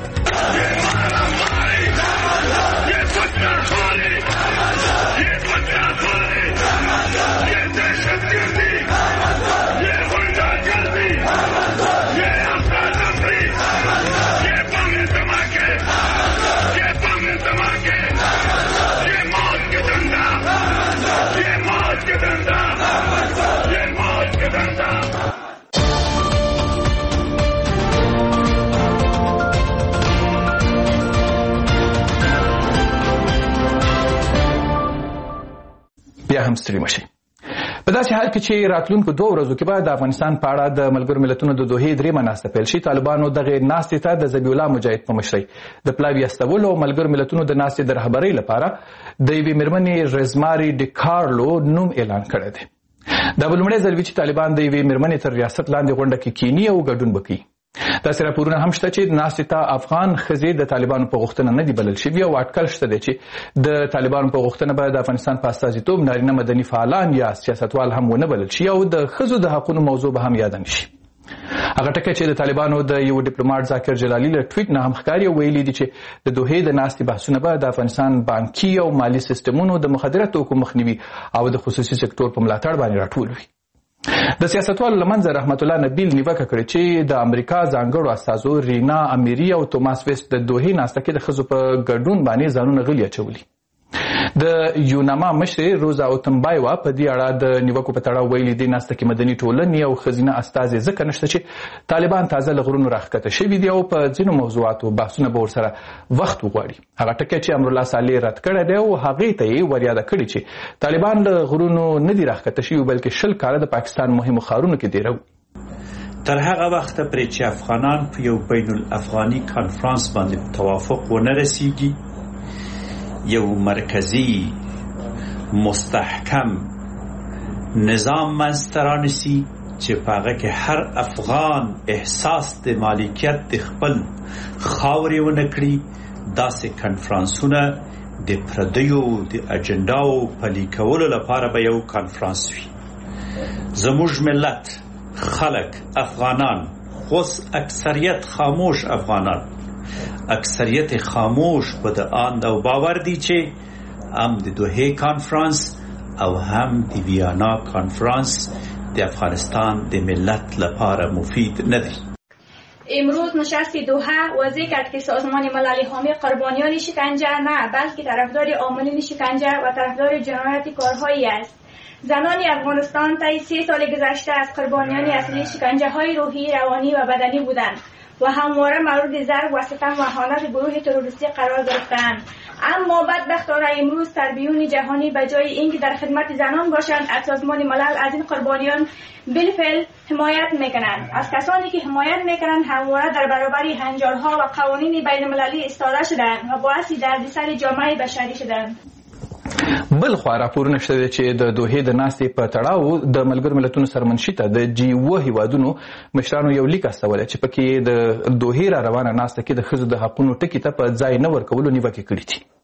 بیا هم ستړي مشي په داسې حال کې چې راتلونکو دوه ورځو کې به د افغانستان په اړه د ملګرو ملتونو د دوحې درېیمه ناسته پیل شي طالبانو دغې ناستې ته د ذبیح الله مجاهد په مشرۍ د پلاوي استولو او ملګرو ملتونو د ناستې د رهبرۍ لپاره د یوې مېرمنې رزماري ډیکارلو نوم اعلان کړی دی دا به لومړی ځل وي چې طالبان د یوې مېرمنې تر ریاست لاندې غونډه کې کینی او ګډون به کوي داسې راپورونه هم شته چې ناستې ته افغان ښځې د طالبانو په غوښتنه نه دي بلل شوي او اټکل شته دی چې د طالبانو په غوښتنه به د افغانستان په استازیتوب نارینه مدني فعالان یا سیاستوال هم ونه بلل شي او د ښځو د حقونو موضوع به هم یاده نه شي هغه ټکی چې د طالبانو د یو ډیپلوماټ ذاکر جلالي له ټویټ نه هم ښکاري او ویلي دي چې د دوحې د ناستې بحثونه به د افغانستان بانکي او مالي سیستمونو د مخدره توکو مخنیوي او د خصوصي سکتور په ملاتړ باندې راټول وي د سیاستوالو له منځه رحمت الله نبیل نیوکه کړې چې د امریکا ځانګړو استازو رینا امیری او توماس ویسټ د دوحې ناسته کې د ښځو په ګډون باندې ځانونه غلي اچولي د یوناما مشرې روزا اوتمبایوا په دې اړه د نیوکو په تړاو ویلي دي ناسته کې مدني ټولنې او ښځینه استازي ځکه نشته چې طالبان تازه له غرونو راښکته شوي دي او په ځینو موضوعاتو بحثونه به ورسره وخت وغواړي هغه ټکی چې امرالله صالح رد کړی دی او هغې ته یې وریاده کړي چې طالبان له غرونو نه دي راښکته شوي بلکې شل کاله د پاکستان مهمو ښارونو کې دیره تر هغه وخته پرې چې افغانان په یو بین الافغاني کانفرانس باندې توافق ونه رسیږي یو مرکزی مستحکم نظام منځته رانیسي چې په هغه کې هر افغان احساس د مالکیت د خپل خاورې ونه کړي داسې کنفرانسونه د پردیو د اجنډاو پلي کولو لپاره به یو کنفرانس وي زموږ ملت خلک افغانان خو اکثریت خاموش افغانان اکثریت خاموش په د آند او باور دي چې هم د دوحې کانفرانس او هم د ویانا کانفرانس د افغانستان د ملت لپاره مفید نه دی امروز نشست دوحه واضح کرد که سازمان ملل حامی قربانیان شکنجه نه بلکه طرفدار عاملین شکنجه و طرفدار جنایت کارهایی است زنان افغانستان طی سه سال گذشته از قربانیان اصلی شکنجه های روحی روانی و بدنی بودند و همواره مورد ضرب و ستم و اهانت گروه تروریستی قرار گرفتند اما بدبختانه امروز تربیون جهانی به جای اینکه در خدمت زنان باشند از سازمان ملل از این قربانیان بالفعل حمایت میکنند از کسانی که حمایت میکنند همواره در برابر هنجارها و قوانین بین المللی ایستاده شدند و باعث دردسر جامعه بشری شدند بل خوا راپورونه شته چې د دوحې د ناستې په تړاو د ملګرو ملتونو سرمنشي ته د جی اوه هیوادونو مشرانو یو لیک استولی چې پکې د دوحې را روانه ناسته کې د ښځو د حقونو ټکي ته په ځای نه ورکولو نیوکې کړې دي.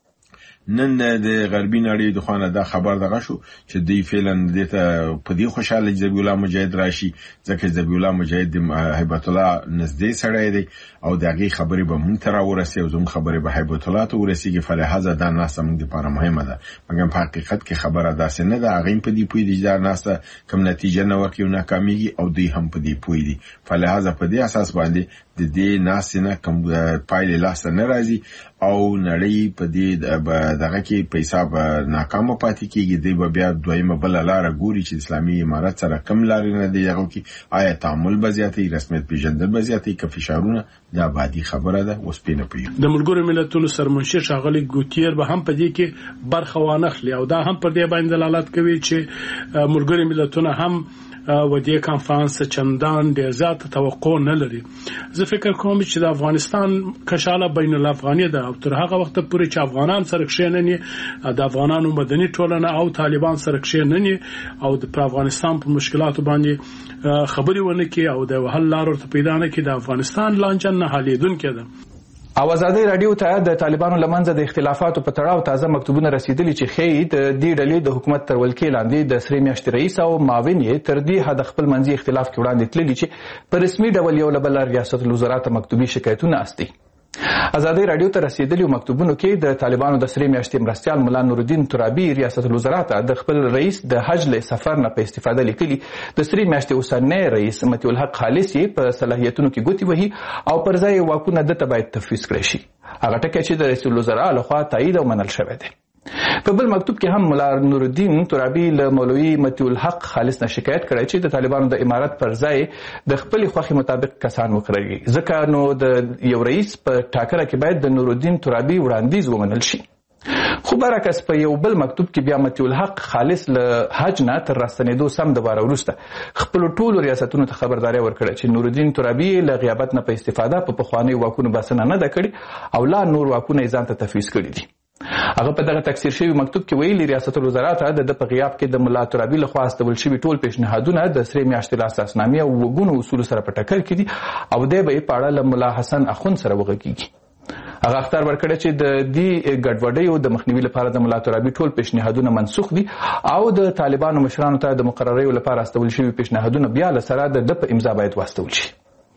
نن د غربي نړۍ د خوانه دا خبر دغه شو چې دوی فعلا دته په دې خوشاله ذبیح الله مجاهد راشي ځکه ذبیح الله مجاهد هیبت الله نږدې سړی دی او دغه خبرې به مونږ ته راورسي او زموږ خبرې به هیبت الله ته ورسیږي. فلهذا دا ناسه موږ لپاره مهمه ده، مګر په حقیقت کې خبره داسې نه ده. هغه په دې پوي دي دا ناسه کوم نتیجه نه ورکوي او ناکاميږي او دوی هم په دې پوي دي. فلهذا په دې اساس باندې د دې ناسه نه کوم پایله لاسه نه راځي او نړۍ په دې دغه کې پیسې به ناکامه پاتې کیږي. دوی به بیا دویمه بل لار ګوري چې اسلامي امارت سره کم لارې نه دی هغه کې آیا تعامل به زیاتې رسمیت پیژندل به زیاتې که فشارونه دا بادي خبره ده. اوس پینه پیو د ملګرو ملتونو سرمنشي ښاغلي ګوتیر به هم په دې کې برخه وانخلي او دا هم پر دې باندې دلالت کوي چې ملګرو ملتونو هم و دې کانفرنس چندان ډیر زیات توقع نه لري. زه فکر کوم چې د افغانستان کشاله بین الافغاني ده او تر هغه وخت پورې چې افغانان سره کښېنني د افغانانو مدني ټولنه او طالبان سره کښېنني او د افغانستان په مشکلاتو باندې خبري ونه کوي او د حل لار ورته پیدا نه کوي، د افغانستان لانجه نه حلیدونکې ده. او ازادي رادیو ته د طالبانو لمنځه د اختلافاتو په تړاو تازه مکتوبونه رسیدلي چې ښیي د دې ډلې د حکومت تر ولکې لاندې د سرې میاشتې رئیس او معاون یې تر دې حده خپل منځي اختلاف کې وړاندې تللي چې په رسمي ډول یو له بله ریاست الوزرا ته مکتوبي شکایتونه استي. ازادي رادیو ته رسیدلي مکتوبونو کې د طالبانو د سرې میاشتې مرستیال ملا نورالدین ترابي ریاست الوزرا ته د خپل رئیس د حج له سفر نه په استفاده لیکلي د سرې میاشتې اوسنی رئیس متي الحق خالص یې په صلاحیتونو کې ګوتې وهي او پر ځای واکونه دته باید تفویض کړی شي. هغه ټکی چې د رئیس الوزرا لخوا تایید او منل شوی دی. په بل مکتوب کې هم ملا نورالدین ترابي له مولوي متي الحق خالص نه شکایت کړی چې د طالبانو د امارت پر ځای د خپل خوښي مطابق کسان وکړي، ځکه نو د یو رئیس په ټاکره کې باید د نورالدین ترابي وړاندیز ومنل شي. خو برعکس په یو بل مکتوب کې بیا متي الحق خالص له حج نه تر راستنېدو سم د واره وروسته خپل ټولو ریاستونو ته خبرداري ورکړه چې نورالدین ترابي له غیابت نه په استفاده په پخوانیو واکونو بسنه نه ده کړې او لا نور واکونه یې ځان ته تفویض کړي دي. هغه په دغه تکثیر شوی مکتوب کې ویلي ریاست الوزرا ته د په غیاب کې د ملا ترابي لخوا استول شوي ټول پیشنهادونه د سرې میاشتې له اساسنامې او وګونو اصولو سره په ټکر کې دي او دی به یې په اړه له ملا حسن اخوند سره وغږیږي. هغه اختار ورکړی چې د دې ګډوډیو د مخنیوي لپاره د ملا ترابي ټول پیشنهادونه منسوخ دي او د طالبانو مشرانو ته د مقرریو لپاره استول شوي پیشنهادونه بیا له سره د په امضا باید واستول شي.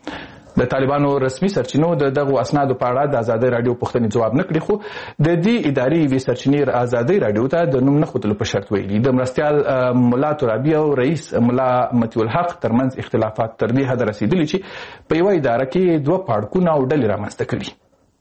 د طالبانو رسمي سرچینو د دغو اسنادو په اړه د ازادي رادیو پوښتنې جواب نه کړي، خو د دې ادارې یوې سرچینې ازادي رادیو ته د نوم نه ښودلو په شرط ویلي د مرستیال ملا ترابي او رئیس ملا متي الحق ترمنځ اختلافات تر دې حده رسیدلي چې په یوه اداره کې دوه پاړکونه او ډلې رامنځته کړي.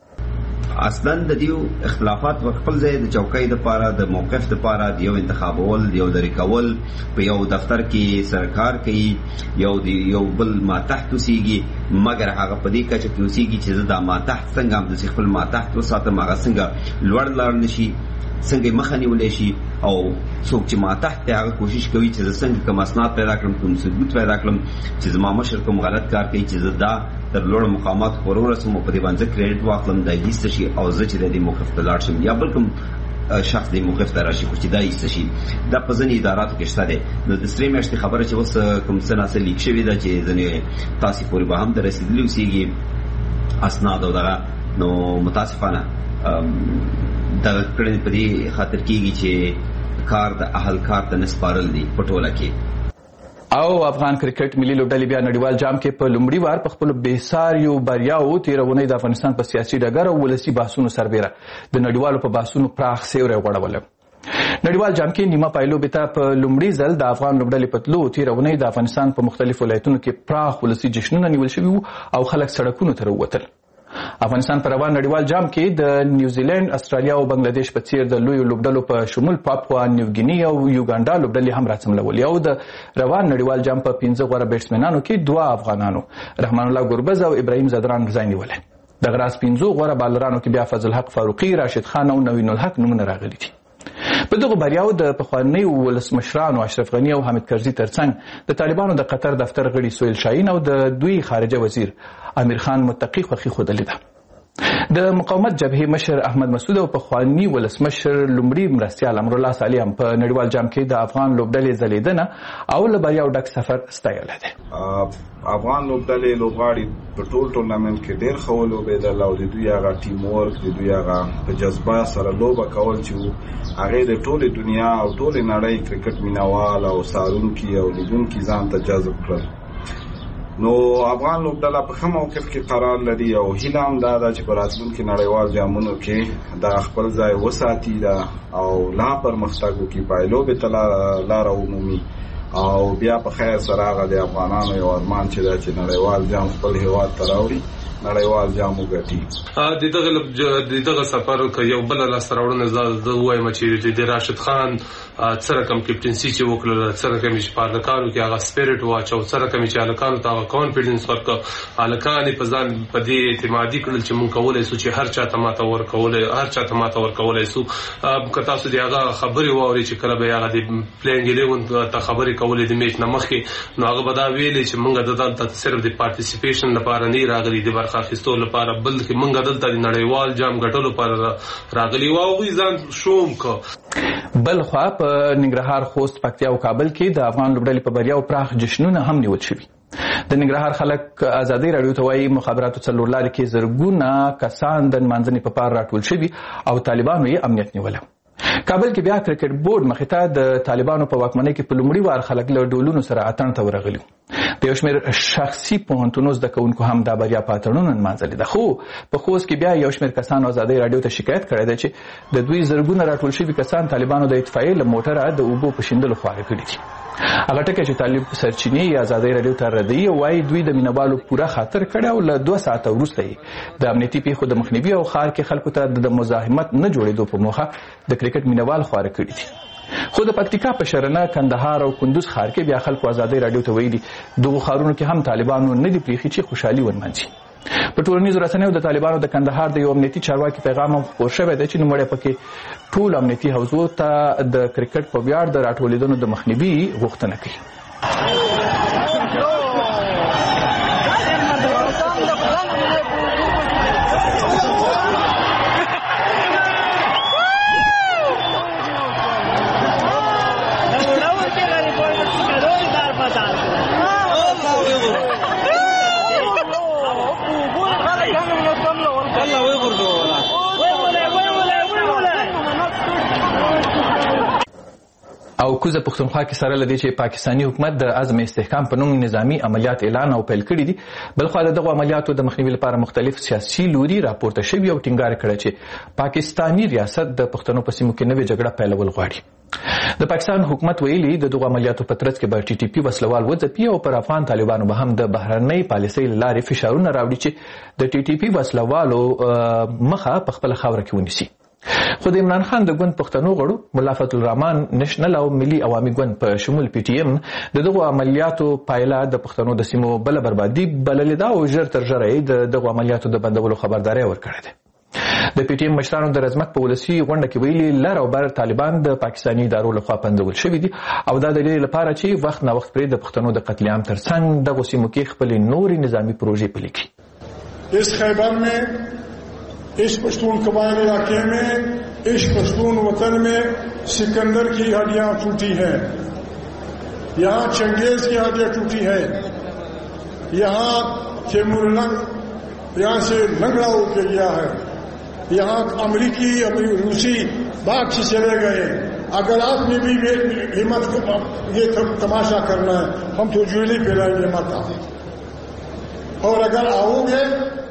اصلا د دیو اختلافات په خپل ځای د چوکۍ د پاره د موقف د پاره د یو انتخابول یو لري کول په یو دفتر کې سرکار کوي یو دی یو بل ما تحت وسیږي، مګر هغه په دې کچه کې وسیږي چې دا ما تحت څنګه هم د خپل ما تحت وساتم هغه څنګه لوړ لار نشي، څنګه مخه نیولای شي او څوک چې ما تحت هغه کوشش کوي چې څنګه کوم اسناد پیدا کړم کوم ثبوت پیدا کړم چې زما مشر کوم غلط کار کوي چې دا تر لوړ مقامات پورې ورسوم په دې باندې کریډټ واخلم دا هیڅ شي او زه چې د دې موقف ته لاړ شم یا بل کوم شخص دې موقف ته راشي چې دا هیڅ شي دا په ځینې اداراتو کې شته ده. نو د سرې میاشتې خبره چې اوس کوم څه ناسه لیک شوې ده چې ځینې تاسو پورې به هم رسیدلی اوسېږي اسناد او دغه نو متاسفانه دا کړنې په دې خاطر کېږي چې کار د اهل کار ته نسپارل دي په ټوله کې. او افغان کرکټ ملي لوبډلې بیا نړیوال جام کې په لومړي وار په خپلو بېساریو بریاوو تېره اونۍ د افغانستان په سیاسي ډګر او ولسي بحثونو سربیره د نړیوالو په بحثونو پراخ سیوری غوړولی. نړیوال جام کې نیمه پایلوبې ته په لومړي ځل د افغان لوبډلې په تلو تېره اونۍ د افغانستان په مختلفو ولایتونو کې پراخ ولسي جشنونه نیول شوي وو او خلک سړکونو ته راووتل. افغانستان په روان نړیوال جام کې د نیوزیلند، استرالیا او بنگلاديش په څیر د لویو لوبډلو په شمول پاپوا نیوګیني او یوګانډا لوبډلې هم راڅملولې او د روان نړیوال جام په پنځه غوره بیټسمنانو کې دوه افغانانو رحمان الله ګربز او ابراهیم زدران ځای نیولی. د غراس پنځو غوره بالرانو کې بیا فضل حق فاروقي، راشد خان او نوین الحق نومونه راغلي دي. په دغو بریاو د پخوانیو ولسمشرانو اشرف غني او حامد کرزي ترڅنګ د طالبانو د قطر دفتر غړي سهیل شاهین او د دوی خارجه وزیر امیر خان متقي خوښي ښودلې ده. د مقاومت جبهې مشر احمد مسعود او پخوانی ولسمشر لومړي مرستیال امرالله صالح هم په نړیوال جام کې د افغان لوبډلې ځلیدنه او له بریاو ډک سفر ستایلی دی. افغان لوبډلې لوبغاړي په ټول ټورنمنټ کې ډېر ښه ولوبېدل او د دوی هغه ټیم ورک د دوی هغه په جذبه سره لوبه کول چې هغې د ټولې دنیا او ټولې نړۍ کرکټ مینوال او څارونکي او لیدونکي ځان ته جذب کړل. نو افغان لوبډله په ښه موقف کې قرار لري او هیله هم دا ده چې په راتلونکي نړیوال جامونو کې دا خپل ځای وساتي دا او لا پرمختګ وکړي، پایلوبې ته لاره ومومي او بیا په خیر سره هغه د افغانانو یو ارمان چې دا چې نړیوال جام خپل هیواد ته راوړي، نړیوال جام وګټي. د دغه د دغه سفر که یو بل لاسته راوړنه زه وایم چې د راشد خان څه رقم کپټنسي چې وکړله، څه رقم چې په هلکانو کې هغه سپیرټ واچو، څه رقم چې هلکانو ته هغه کانفیډنس ورکړه، هلکان یې په ځان په دې اعتمادي کړل چې موږ کولی سو چې هر چا ته ماته ورکولی هر چا ته ماته ورکولی سو. که تاسو د هغه خبرې واورئ چې کله به یې هغه د پلینګ الیون ته خبرې کولې د میچ نه مخکې، نو هغه به دا ویلې چې موږ دلته صرف د پارټیسیپیشن لپاره نه راغلي، د برخه اخیستو لپاره، بلکې موږ دلته د نړیوال جام ګټلو لپاره راغلي وو او هغوی ځان شوم کړ. بل خوا په ننګرهار، خوست، پکتیا او کابل کې د افغان لوبډلې په بریاو پراخ جشنونه هم نیول شوي. د ننګرهار خلک ازادي راډیو ته وایي مخابراتو څلورلارې کې زرګونه کسان د نمانځنې په پار راټول شوي او طالبانو یې امنیت نیولی. کابل کې بیا کرکټ بورډ مخې ته د طالبانو په واکمنۍ کې په لومړي وار خلک له ډولونو سره اتڼ ته ورغلي. د یو شمېر شخصي پوهنتونو زده کوونکو هم دا بریا په اتڼونو نمانځلې ده. خو په خوست کې بیا یو شمېر کسانو ازادۍ راډیو ته شکایت کړی دی چې د دوی زرګونه راټول شوي کسان طالبانو د اطفایې له موټره د اوبو په شیندلو خواره کړي دي. هغه ټکی چې طالب سرچینې یې ازادۍ راډیو ته ردوي وایي دوی د مینوالو پوره خاطر کړی او له دوه ساعته وروسته یې د امنیتي پیښو د مخنیوي او ښار کې خلکو ته د مزاحمت نه جوړېدو په موخه د کرکټ مینوال خواره کړي دي. خو د پکتیکا په شرنه، کندهار او کندوز ښار کې بیا خلکو ازادۍ راډیو ته ویلي دغو ښارونو کې هم طالبانو نه دي پریښي چې خوشحالي ونمانځي. په ټولنیزو رسنیو د طالبانو د کندهار د یو امنیتي چارواکي پیغام هم خپور شوی دی چې نوموړی پکې ټول امنیتي حوزو ته د کرکټ په ویاړ د راټولېدنو د مخنیوي غوښتنه کوي. او کوزه پښتونخوا کې سره لدی چې پاکستانی حکومت د عزم استحکام په نوم نظامی عملیات اعلان او پیل کړي دي. بلخو دغه عملیاتو د مخنیوي لپاره مختلف سیاسي لوري راپورته شوي او ټینګار کړی چې پاکستانی ریاست د پښتنو په سیمو کې نوې جګړه پیلول غواړي. د پاکستان حکومت ویلي د دغه عملیاتو په ترڅ کې به ټي ټي پی وسلوال وځپي او پر افغان طالبانو به هم د بهرنۍ پالیسۍ له لارې فشارونه راوړي چې د ټي ټي پی وسلوالو مخه په خپله خاوره کې ونیسي. خو د عمران خان د ګوند پښتنو غړو ملا فضل الرحمن نشنل او ملي عوامي ګوند په شمول پی ټي ایم د دغو عملیاتو پایله د پښتنو د سیمو بله بربادي بللې ده او ژر تر ژره یې د دغو عملیاتو د بندولو خبرداری ورکړې ده. د پی ټي ایم مشرانو د رزمک په ولسي غونډه کې ویلي لر او بر طالبان د پاکستاني ادارو لخوا پنځول شوي دي او دا د دې لپاره چې وخت نه وخت پرې د پښتنو د قتل عام ترڅنګ دغو سیمو کې خپلې نورې نظامي پروژې پلي کړي. اس خیبر میں، اس پشتون قبائل علاقے میں، اس پشتون وطن میں سکندر کی ہڈیاں ٹوٹی ہیں، یہاں چنگیز کی ہڈیاں ٹوٹی ہیں، یہاں تیمور لنگ یہاں سے لنگڑا ہو کے گیا ہے، یہاں امریکی روسی باغ سے چلے گئے. اگر آپ نے بھی ہمت یہ تماشا کرنا ہے ہم تو جولی پھیلائیں گے مت آؤ، اور اگر آؤ گے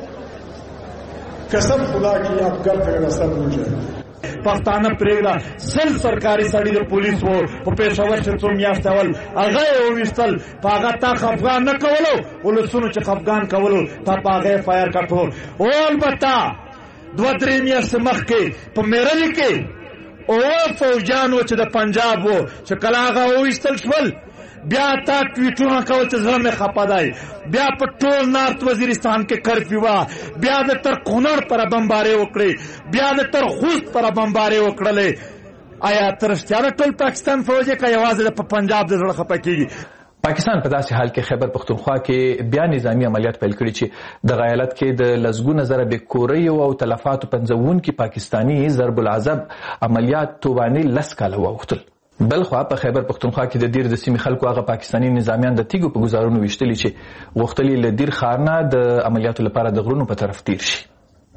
قسم خدا کی آپ گھر پہ رسم ہو جائے. پښتانه پرېږده سل سرکاري سړي د پولیس وو په پېښور چې څو میاشتې اول هغه یې وویستل، په هغه تا خفګان نه کولو، ولسونو چې خفګان کولو تا په هغه یې فایر کړ. او البته دوه درې میاشتې مخکې په میرلي کې اوه فوجیان وو چې د پنجاب وو چې کله هغه وویستل شول بیا تا ټویټونه کول چې زړه مې خفه دی. بیا په ټول نارت وزیرستان کې کرفیو وه، بیا د تر کونړ پر بمبارې وکړې، بیا د تر خوست پر بمبارې وکړلې. آیا ته رښتیا د ټول پاکستان فوج یې که یوازې د په پنجاب د زړه خفه کېږي؟ پاکستان په داسې حال کې خیبر پختونخوا کې بیا نظامی عملیات پیل کړي چې د غایلت کې د لسګونه زره بې کوریو او تلفاتو پنځوونکي پاکستاني ضرب العذاب عملیات توباني لس کاله واوښتل. بلخوا په خیبر پختونخوا کې د دیر د سیمې خلکو هغه پاکستاني نظامیان د تیږو په ګزارونو ویشتلي چې غوښتلي له دیر ښار نه د عملیاتو لپاره د غرونو په طرف تیر شي.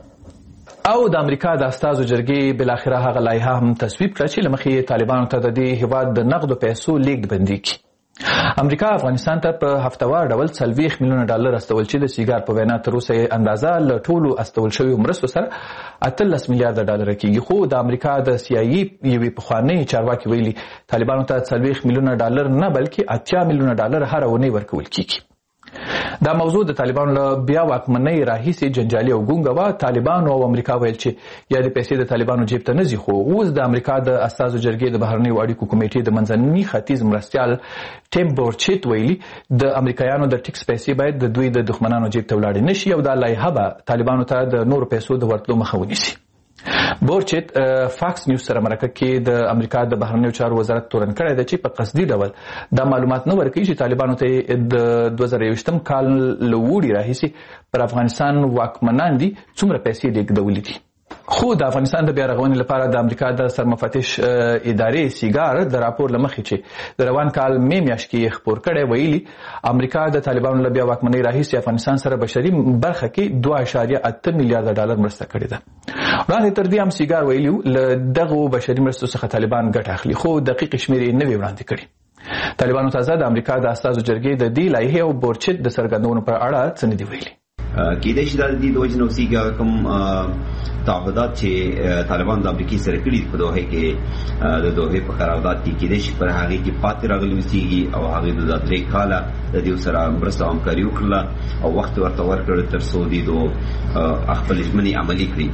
او د امریکا د استازو جرګې بالاخره هغه لایحه هم تصویب کړه چې له مخې طالبانو ته د دې هیواد د نقدو پیسو لیږد بندي کړي. امریکا افغانستان ته په هفتوار ډول څلوېښت میلیونه ډالر استول چې د سیګار په وینا تر اوسه اندازه له ټولو استول شویو مرستو سره اتلس میلیارډه ډالر کېږي. خو د امریکا د سی آی ای یوې پخوانۍ چارواکي ویلي طالبانو ته څلوېښت میلیونه ډالر نه بلکې اتیا میلیونه ډالر هره اونۍ ورکول کېږي. دا موضوع د طالبانو له بیا واکمنۍ راهیسې جنجالي او ګونګه وه. طالبانو او امریکا ویل چې یا د پیسې د طالبانو جیب ته نه ځي، خو اوس د امریکا د استازو جرګې د بهرنیو اړیکو کمیټې د منځني ختیځ مرستیال ټیم بورچیت ویلي د امریکایانو د ټیکس پیسې باید د دوی د دښمنانو جیب ته ولاړې نه شي او دا لایحه به طالبانو ته د نورو پیسو د ورتلو مخه ونیسي. بورچیت فاکس نیوز سره مرکه کې د امریکا د بهرنیو چارو وزارت تورن کړی دی چې په قصدي ډول دا معلومات نه ورکوي چې طالبانو ته د دوه زره یوویشتم کال له اوړي راهیسې پر افغانستان واکمنان دي څومره پیسې لیږدولې دي. خو د افغانستان د بیا رغونې لپاره د امریکا د سرمفتش ادارې سیګار د راپور له مخې چې د روان کال می میاشت کې خپور کړی ویلي امریکا د طالبانو له بیا واکمنۍ راهیسې افغانستان سره بشري برخه کې دوه اعشاریه اته میلیارډه ډالر مرسته کړې ده. وړاندې تر دې هم سیګار ویلي له دغو بشري مرستو څخه طالبان ګټه اخلي، خو دقیق شمېرې یې نه وې وړاندې کړي. طالبانو تازه د امریکا د استازو جرګې د دې لایحې او بورچیت د څرګندونو په اړه څه نه دي ویلي. کېدای شي دا د دې د وجې نه اوسېږي کوم تعهدات چې طالبان د امریکې سره کړي په دوحې کې د دوحې په قرارداد کې کېدای شي پر هغې کې پاتې راغلي اوسېږي او هغې د دا درې کاله د دې سره مرسته او همکاري وکړله او وخت ورته ورکړ تر څو دې دو خپلې ژمنې عملي کړي.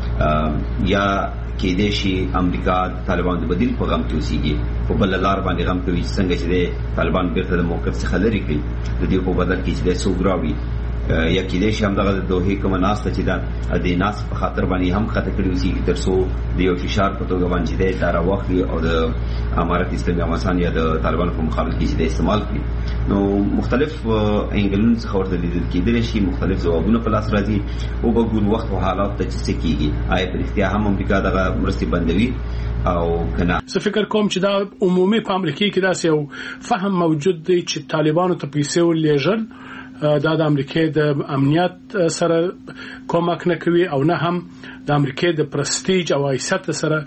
یا کېدای شي امریکا طالبان د بدیل په غم کې اوسېږي، په بله لار باندې غم کوي چې څنګه چې د طالبان بیرته د موقف څخه لرې کړي د دې په بدل کې چې دی څوک راوړي. یا کېدای شي همدغه د دوحې کومه ناسته چې ده د ناست په خاطر باندې هم ښکته کړي اوسېږي تر څو د یو فشار په توګه باندې چې دی دا راواخلي او د امارت اسلامي افغانستان یا د طالبانو په مقابل کې چې دی استعمال کړي. نو مختلف انګلونو څخه ورته لیدل کېدلی شي، مختلف ځوابونه په لاس راځي او به ګورو وخت او حالات ته چې څه کېږي، آیا په رښتیا هم امریکا دغه مرستې بندوي او کنه. زه فکر کوم چې دا عمومي په امریکا کې داسې یو فهم موجود دی چې طالبانو ته پیسې ولېږل دا د امریکا د امنیت سره کومک نه کوي او نه هم د امریکا د پرستیج او حیثیت سره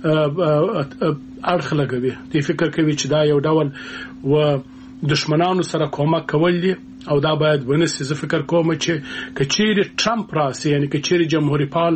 اړخ لګوي. دی فکر کوي چې دا یو ډول و دشمنانو سره کومک کول دي او دا باید ونسي. زه فکر کوم چې کچېری ټرمپ راسي یعنی کچېری جمهوریت پال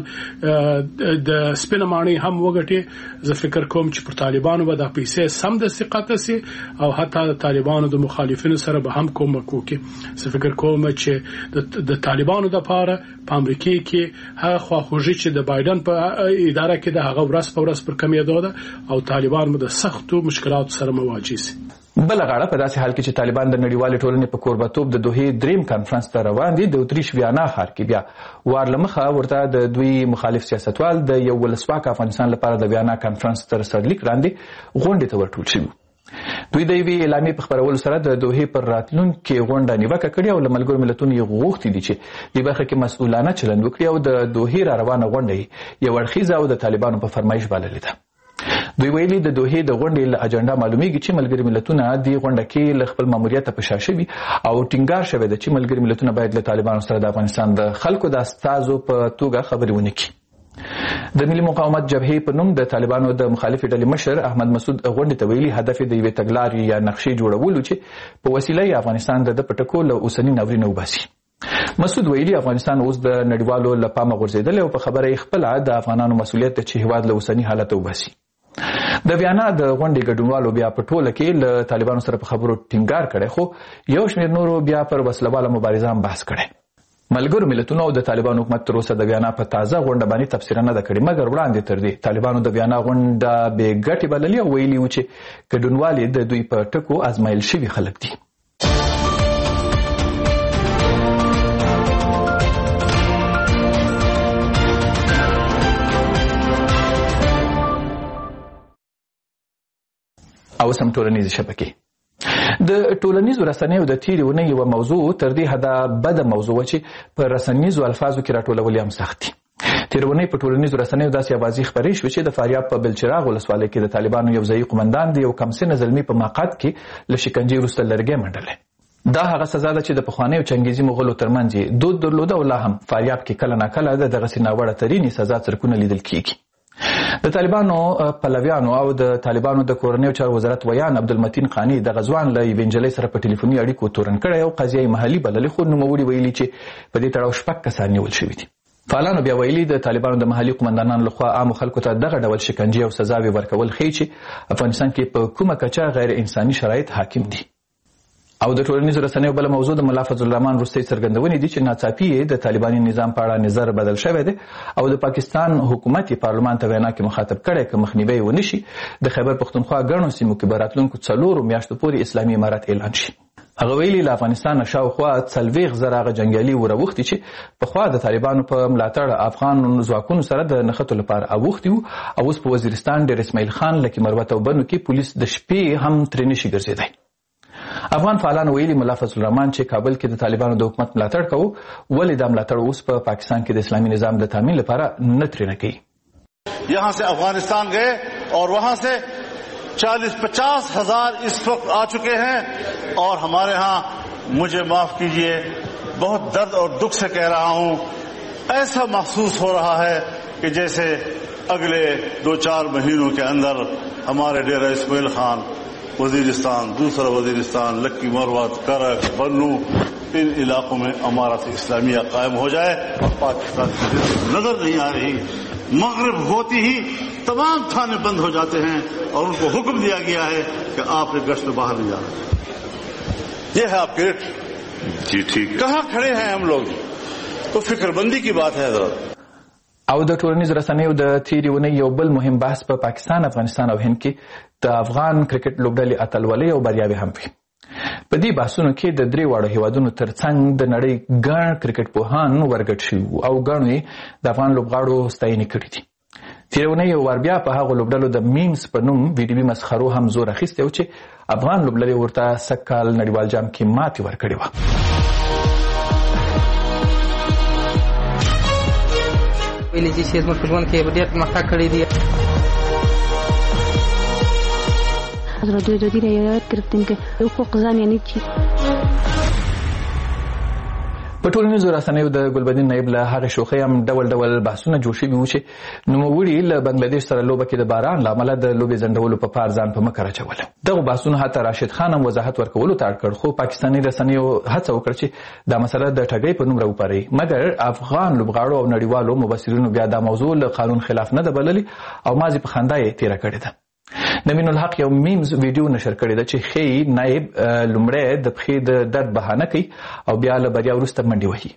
د سپینمانی هم وګټي، زه فکر کوم چې پر طالبانو به د پیسې سم د ثقت سي او حتی د طالبانو د مخالفینو سره به هم کومک وکړي. زه فکر کوم چې د طالبانو د پاره په امریکا کې هغه خواخوږي چې د بایدن په اداره کې د هغه ورځ په ورځ پر کمیدو ده او طالبان مو د سختو مشکلاتو سره مواجه سي. بل غاړه په داسې حال کې چې طالبان د نړیوالې ټولنې په کوربتوب د دوحې دریم کانفرنس ته روان دي، د اتریش ویانا ښار کې بیا وار له مخه ورته د دوی مخالف سیاستوال د یو ولسواک افغانستان لپاره د ویانا کانفرنس تر سرلیک لاندې غونډې ته ورټول شوي. دوی د یوې اعلامیې په خپرولو سره د دوحې پر راتلونکې غونډه نیوکه کړې او له ملګرو ملتونو یې غوښتي دي چې دې برخه کې مسؤلانه چلند وکړي او د دوحې را روانه غونډه یې یو اړخیزه او د طالبانو په فرمایش بللې ده. دوی ویلي د دوحې د غونډې له اجنډا معلومیږي چې ملګري ملتونه د غونډه کې له خپل ماموریت په شا شوي او ټینګار شوی ده چې ملګري ملتونه باید له طالبانو سره د افغانستان د خلکو د استازو په توګه خبرې ونه کړي. د ملي مقاومت جبهې په نوم د طالبانو د مخالفې ډلې مشر احمد مسعود غونډې ته ویلي هدف د یوې تګلارې یا نقشې جوړولو چې په وسیله یې افغانستان د پټکو له اوسني ناورین وباسي. مسعود ویلي افغانستان اوس د نړیوالو له پامه غورځېدلی او په خبره یې خپله د افغانانو مسؤلیت ده چې هېواد له اوسني حالت وباسي. د ویانا د غونډې ګډونوالو بیا په ټوله کې له طالبانو سره په خبرو ټینګار کړی، خو یو شمېر نورو بیا پر وسلواله مبارزه هم بحث کړی. ملګرو ملتونو او د طالبانو حکومت تر اوسه د ویانا په تازه غونډه باندې تبصره نه ده کړې، مګر وړاندې تر دې طالبانو د ویانا غونډه بې ګټې بللې او ویلي وو چې ګډونوال یې د دوی په ټکو ازمایل شوي خلک دي. او سم ټولنیزې شبکې د ټولنیزو رسنیو د تیرې اونۍ یوه موضوع تر دې حده بده موضوع وه چې په رسنیزو الفاظو کې راټولول یې هم سخت دي. تېره اونۍ په ټولنیزو رسنیو داسې اوازې خپرې شوې چې د فاریاب په بلچراغ ولسوالۍ کې د طالبانو یو ځایي قمندان د یو کمسنه زلمي په مقعد کې له شکنجې وروسته لرګی منډلی. دا هغه سزا ده چې د پخوانیو چنګیزي مغولو ترمنځ یې دود درلوده او لا هم فاریاب کې کله ناکله د دغسې ناوړه ترینې سزا څرکونه لیدل کیږي. د طالبانو پلویانو او د طالبانو د کورنیو چارو وزارت ویان عبدالمتین قانی د غزوان له یوې نجلۍ سره په ټلیفوني اړیکو تورن کړی او قضیه یې محلي بللې، خو نوموړي ویلي چې په دې تړاو شپږ کسان نیول شوي دي. فعالانو بیا ویلي د طالبانو د محلي قمندانانو لخوا عامو خلکو ته دغه ډول شکنجې او سزاوې ورکول ښیي چې افغانستان کې په کومه کچه غیر انساني شرایط حاکم دي. او د ټولنیزو رسنیو بله موضوع د ملا فضل الرحمن وروستۍ څرګندونې دي چې ناڅاپي یې د طالباني نظام په اړه نظر بدل شوی دی او د پاکستان حکومت یې پارلمان ته وینا کې مخاطب کړی که مخنیوی ونه شي د خیبر پښتونخوا ګڼو سیمو کې به راتلونکو څلورو میاشتو پورې اسلامي امارت اعلان شي. هغه ویلي له افغانستان شاوخوا څلوېښت زره هغه جنګیالي وراوښتي چې پخوا د طالبانو په ملاتړ افغان ځواکونو سره د نښتو لپاره اوښتي وو او اوس په وزیرستان ډېر اسماعیل خان لکي مروت او بنو کې پولیس د شپې هم ترې نشي ګرځېدی. افغان فعالانو ویلي ملا فضل الرحمن چې کابل کې د طالبانو د حکومت ملاتړ کوو، ولې دا ملاتړ اوس په پاکستان کې د اسلامي نظام د تامین لپاره نه ترې نه کوي. یہاں سے افغانستان گئے اور وہاں سے چالیس پچاس ہزار اس وقت آ چکے ہیں اور ہمارے ہاں مجھے معاف کیجئے بہت درد اور دکھ سے کہہ رہا ہوں ایسا محسوس ہو رہا ہے کہ جیسے اگلے دو چار مہینوں کے اندر ہمارے ڈیرہ اسماعیل خان وزیرستان، دوسرا وزیرستان، لکی مروت، کرک، بنو، ان علاقوں میں امارت اسلامیہ قائم ہو جائے اور پاکستان کی نظر نہیں آ رہی. مغرب ہوتی ہی تمام تھانے بند ہو جاتے ہیں اور ان کو حکم دیا گیا ہے کہ آپ نے گشت باہر نہیں جانا. یہ ہے آپ کے جی ٹھیک کہاں کھڑے ہیں ہم لوگ، تو فکر بندی کی بات ہے حضرت. او د ټولنیزو رسنیو د تیرې اونۍ یو بل مهم بحث په پا پاکستان، افغانستان او هند کې د افغان کرکټ لوبډلې اتلولۍ او بریاوې هم وي. په دې بحثونو کې د درې واړو هیوادونو ترڅنګ د نړۍ ګڼ کرکټ پوهان ورګډ شوي او ګڼو یې د افغان لوبغاړو ستاینې کړې دي. تیره اونۍ یو وار بیا په هغو لوبډلو د میمز په نوم ویډیوي مسخرو هم زور اخیستی و چې افغان لوبډلې ورته سږ کال نړیوال جام کې ماتې ورکړې وه. ویلي چې زموږ په ژوند کې ډېر پرمختګ کړی دی. از رادیو دادی را یاد گرفتیم که حقوق زن یعنی چی. په ټولنیزو رسنیو د ګلبدین نایب له هغې شوخۍ هم ډول ډول بحثونه جوړ شوي وو چې نوموړي له بنګلادیش سره لوبه کې د باران له امله د لوبې ځنډولو په پار ځان په مکر اچوله. دغو بحثونو حتی راشد خان هم وضاحت ورکولو ته اړ کړ، خو پاکستاني رسنیو هڅه وکړه چې دا مسله د ټګۍ په نوم راوپاروي. مګر افغان لوبغاړو او نړیوالو مبصرینو بیا دا موضوع له قانون خلاف نه ده بللې او مازې په خندا یې تېره کړې ده. نوین الحق یو میمز ویډیو نشر کړی ده چې ښیي نایب لومړی د پښې د درد بهانه کوي او بیا له بریا وروسته منډې وهي.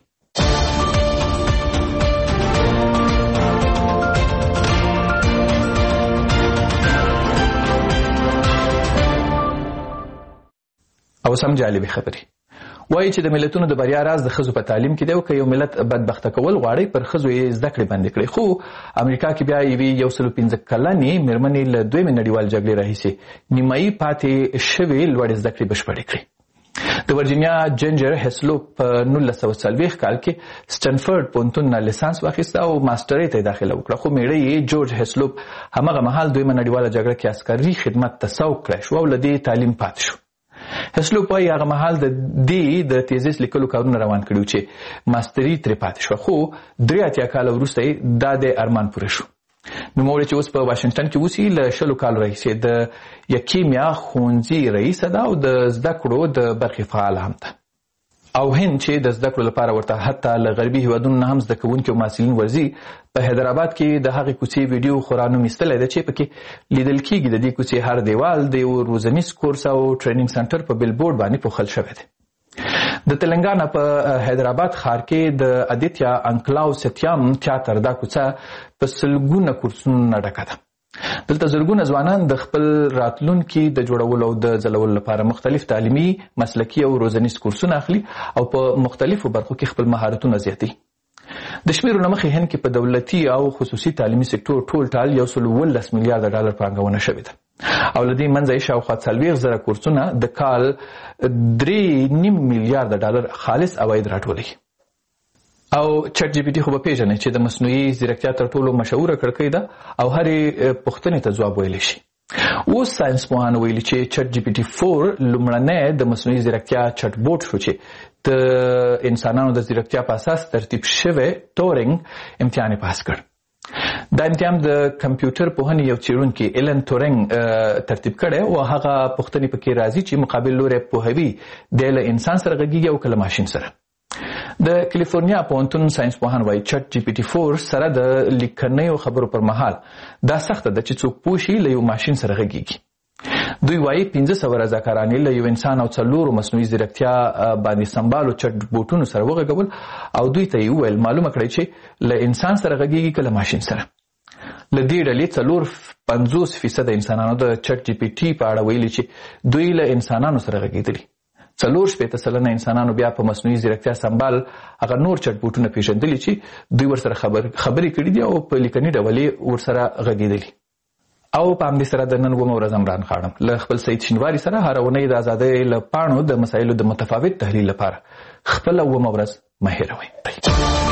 او سم جالبې خبرې وایي چې د ملتونو د بریا راز د ښځو په تعلیم کې دی او که یو ملت بدبخته کول غواړي پر ښځو یې زده کړې بندې کړي. خو امریکا کې بیا یوې یو سلو پنځه کلنې مېرمنې له دویمې نړیوال جګړې راهیسې نیمایي پاتې شوې لوړې زده کړې بشپړې کړې. د ورجینیا جنجر هسلوپ په نولس سوه څلوېښت کال کې سټنفورډ پوهنتون نه لیسانس واخیسته او ماسټرۍ ته یې داخله وکړه، خو میړه یې جورج هسلوپ همغه مهال دویمه نړیواله جګړه کې عسکري خدمت ته سوق کړی شو او له دې تعلیم پاتې شو. هسلوپ وایي هغه مهال د دې د تیزیس لیکلو کارونه روان کړي چې ماستري ترې پاتې شوه، خو درې اتیا کاله وروسته یې دا د ارمان پوره شو. نوموړې چې اوس په واشنګټن کې اوسي له شلو کالو راهیسې د یکیمیا ښوونځي رئیسه ده او د زده کړو د برخې فعاله هم ده. او هند چې د زده کړو لپاره ورته حتی له غربي هیوادونو نه هم زده کوونکي او محصلین ورځي، په حیدرآباد کې د هغې کوڅې ویډیو خورا نوم ایستلی ده چې پکې لیدل کېږي د دې کوڅې هر دیوال د یو روزنیز کورس او ټریننګ سنټر په بیلبورډ باندې پوښل شوی دی. د تلنګانا په حیدرآباد ښار کې د ادیتیا انکلاو ستیام تیاتر دا کوڅه په سلګونه کورسونو نه ډکه ده. دلته زرګونه ځوانان د خپل راتلونکي د جوړولو او د ځلولو لپاره مختلف تعلیمي، مسلکي او روزنیز کورسونه اخلي او په مختلفو برخو کې خپل مهارتونه زیاتوي. د شمیرو له مخې هند کې په دولتي او خصوصي تعلیمي سکتور ټول ټال یو سل اوولس میلیارده ډالر پانګونه شوې ده او له دې منځه یې شاوخوا څلوېښت زره کورسونه د کال درې نیم میلیارده ډالر خالص عواید راټولوي. او چټ جی پی ټي خو به پیژنئ چې د مصنوعي ځیرکتیا تر ټولو مشهوره کړکۍ ده او هرې پوښتنې ته ځواب ویلی شي. اوس ساينس پوهانو ویلي چې چټ جی پی ټي فور لومړنی د مصنوعي ځیرکتیا چټ بوټ شو چې د انسانانو د ځیرکتیا په اساس ترتیب شوی ټورینګ امتحان یې پاس کړ. دا امتحان د کمپیوټر پوهنې یو څېړونکي ایلن تورینګ ترتیب کړی او هغه پوښتنې پکې راځي چې مقابل لوری پوهوي دی له انسان سره غږیږي او کله ماشین سره. د کالیفورنیا پوهنتون ساينس پوهان وایي چټ جی پی ټي فور سره د لیکنیو خبرو پر مهال دا سخته ده چې څوک پوه شي له یو ماشین سره غږیږي. دوی وایي پنځه سوه رضاکاران له یو انسان او څلورو مصنوعي ځیرکتیا باندې سمبالو چټ بوټونو سره وغږول او دوی ته یې وویل معلومه کړئ چې له انسان سره غږیږي که له ماشین سره. له دې ډلې څلور پنځوس فیصده انسانانو د چټ جی پی ټي په اړه ویلي چې دوی له انسانانو سره غږېدلي. څلور شپېته سلنه انسانانو بیا په مصنوعي ځیرکتیا سمبال هغه نور چټ بوټونه پیژندلي چې دوی ورسره خبرې کړي دي او په لیکني ډول یې ورسره غږېدلي. او په همدې سره د نن اوومه ورځ عمران خاڼم له خپل سعید شینواري سره هره اونۍ د ازادۍ له پاڼو د مسایلو د متفاوت تحلیل لپاره خپله اوومه ورځ مه هېروئ.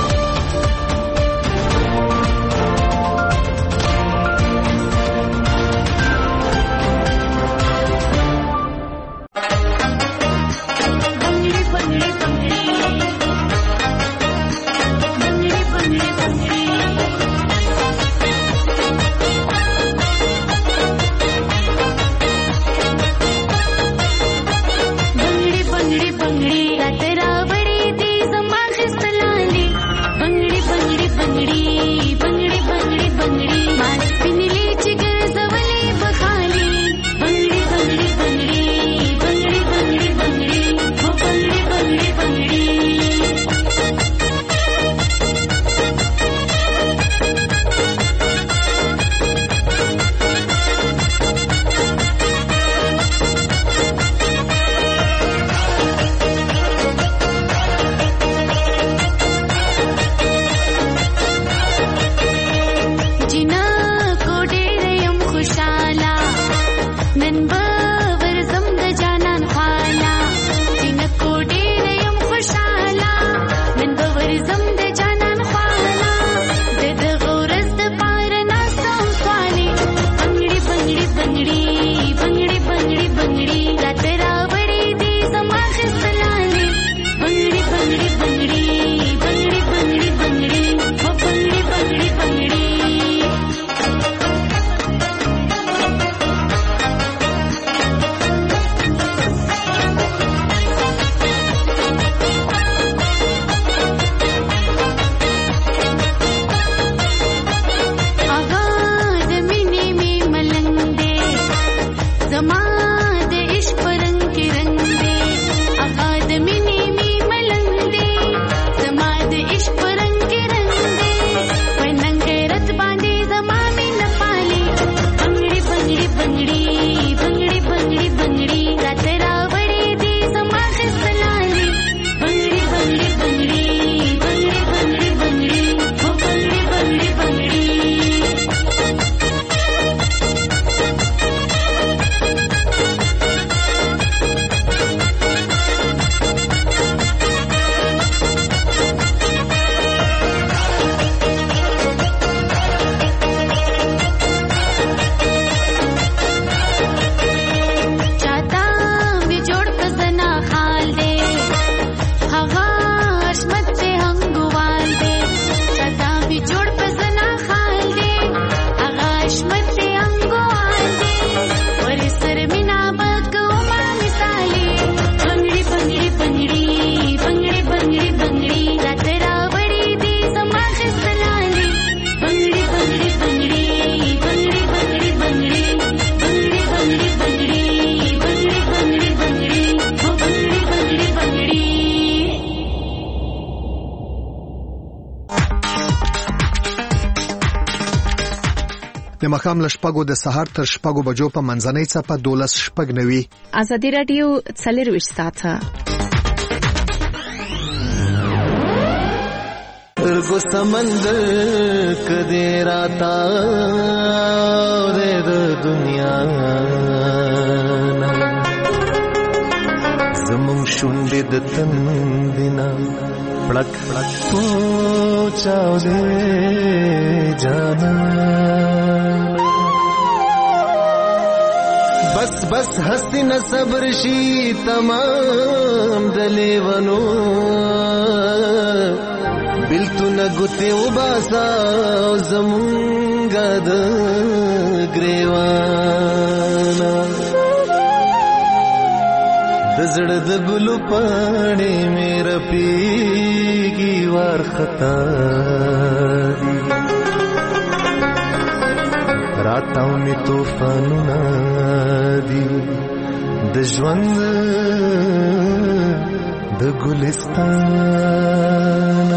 د مخام لشپګو د سهار تر شپګو بجو په منځنۍ څپه دولس شپږ نوي. ازادي رادیو څلرویشت ساعته سترګو سمندر کدی راتا د دنیا زمون شونډې د تندینا پړک پړک پوچاو دې جانا بس بس هستی نه صبر شي تمام دلیونو بلتونه ګوتې وباسا زمونږه د ګریوانا د زړه د ګلو پاڼې مې رپېږي وارخطا راتاو می توفانونه دي د ژوند د ګلستان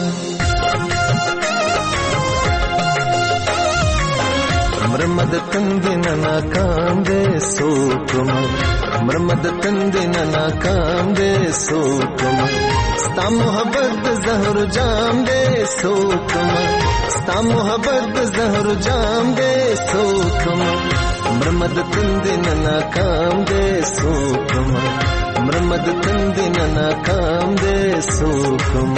مرمد تندنا ناکام دے سوکم مرمد تندنا ناکام دے سوکم ستا محبت زہر جام دے سوکم ستا محبت زہر جام دے سوکم مرمد تندنا ناکام دے سوکم مرمد تندنا ناکام دے سوکم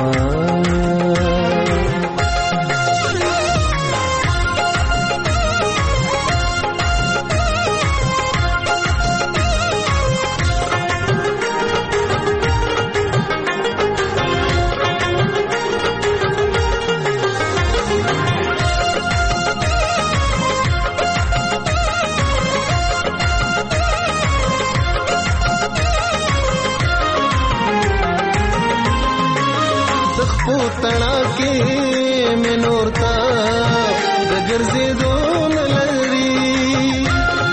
تنا کے میں نورتا دگر سے دون لری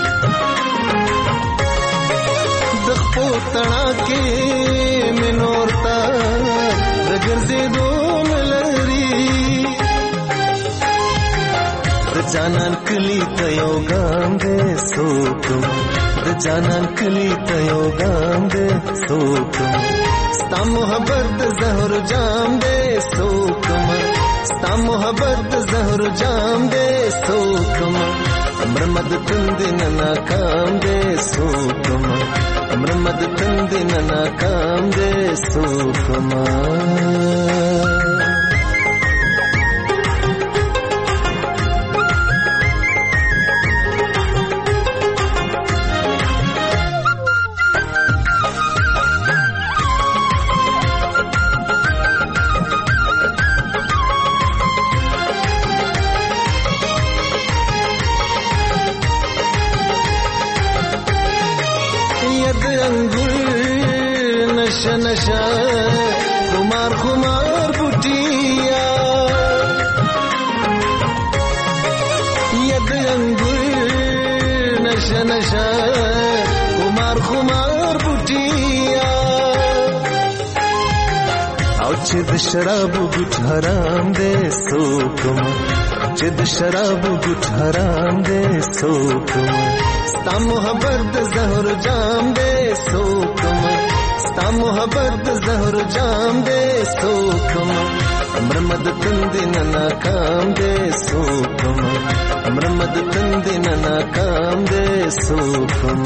دخپو تنا کے میں نورتا دگر سے دون لری جانان کلی تیو گام دے سوکم جانان کلی تیو گام دے سوکم ستا محبت زہر جام دے سوکم ستا محبت زہر جام دے سوکم مرمد تندن ناکام دے سوکم مرمد تندن ناکام دے سوکم नशा नशा खुमार खुमार बुटिया यद अंगुर नशा नशा खुमार खुमार बुटिया او چې د شراب ګټ حرام دې سوکم چې د شراب ګټ حرام دې سوکم ستا محبت زهر جام دے سوکم ستا محبت زهر جام دے سوکم مرمد تندن ناکام دے سوکم مرمد تندن ناکام دے سوکم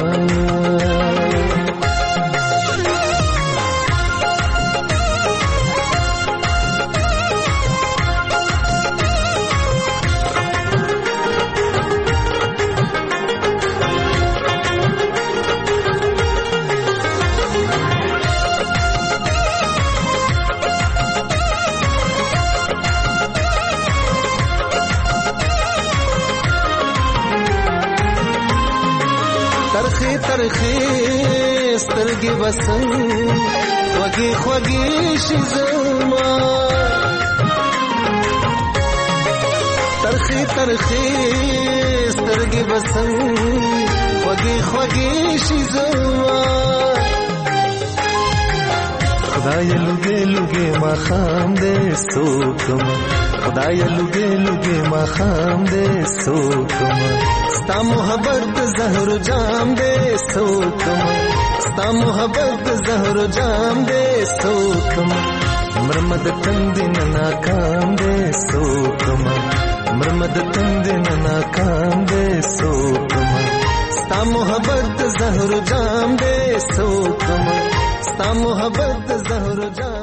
ترخی ترخی سترگی بسن خوگی خوگی شزما ترخی ترخی سترگی بسن خوگی خوگی شزما خدای لگے لگے ما خام دے سوکم خدای لگے لگے ما خام دے سوکم ستا محبت زہر جام دے سوکم ستا محبت زہر جام دے سوکم مرمد تندن ناکام دے سوکما مرمد تندن ناکام دے سوکما ستا محبت زہر جام دے سوکما ستا محبت زہر جام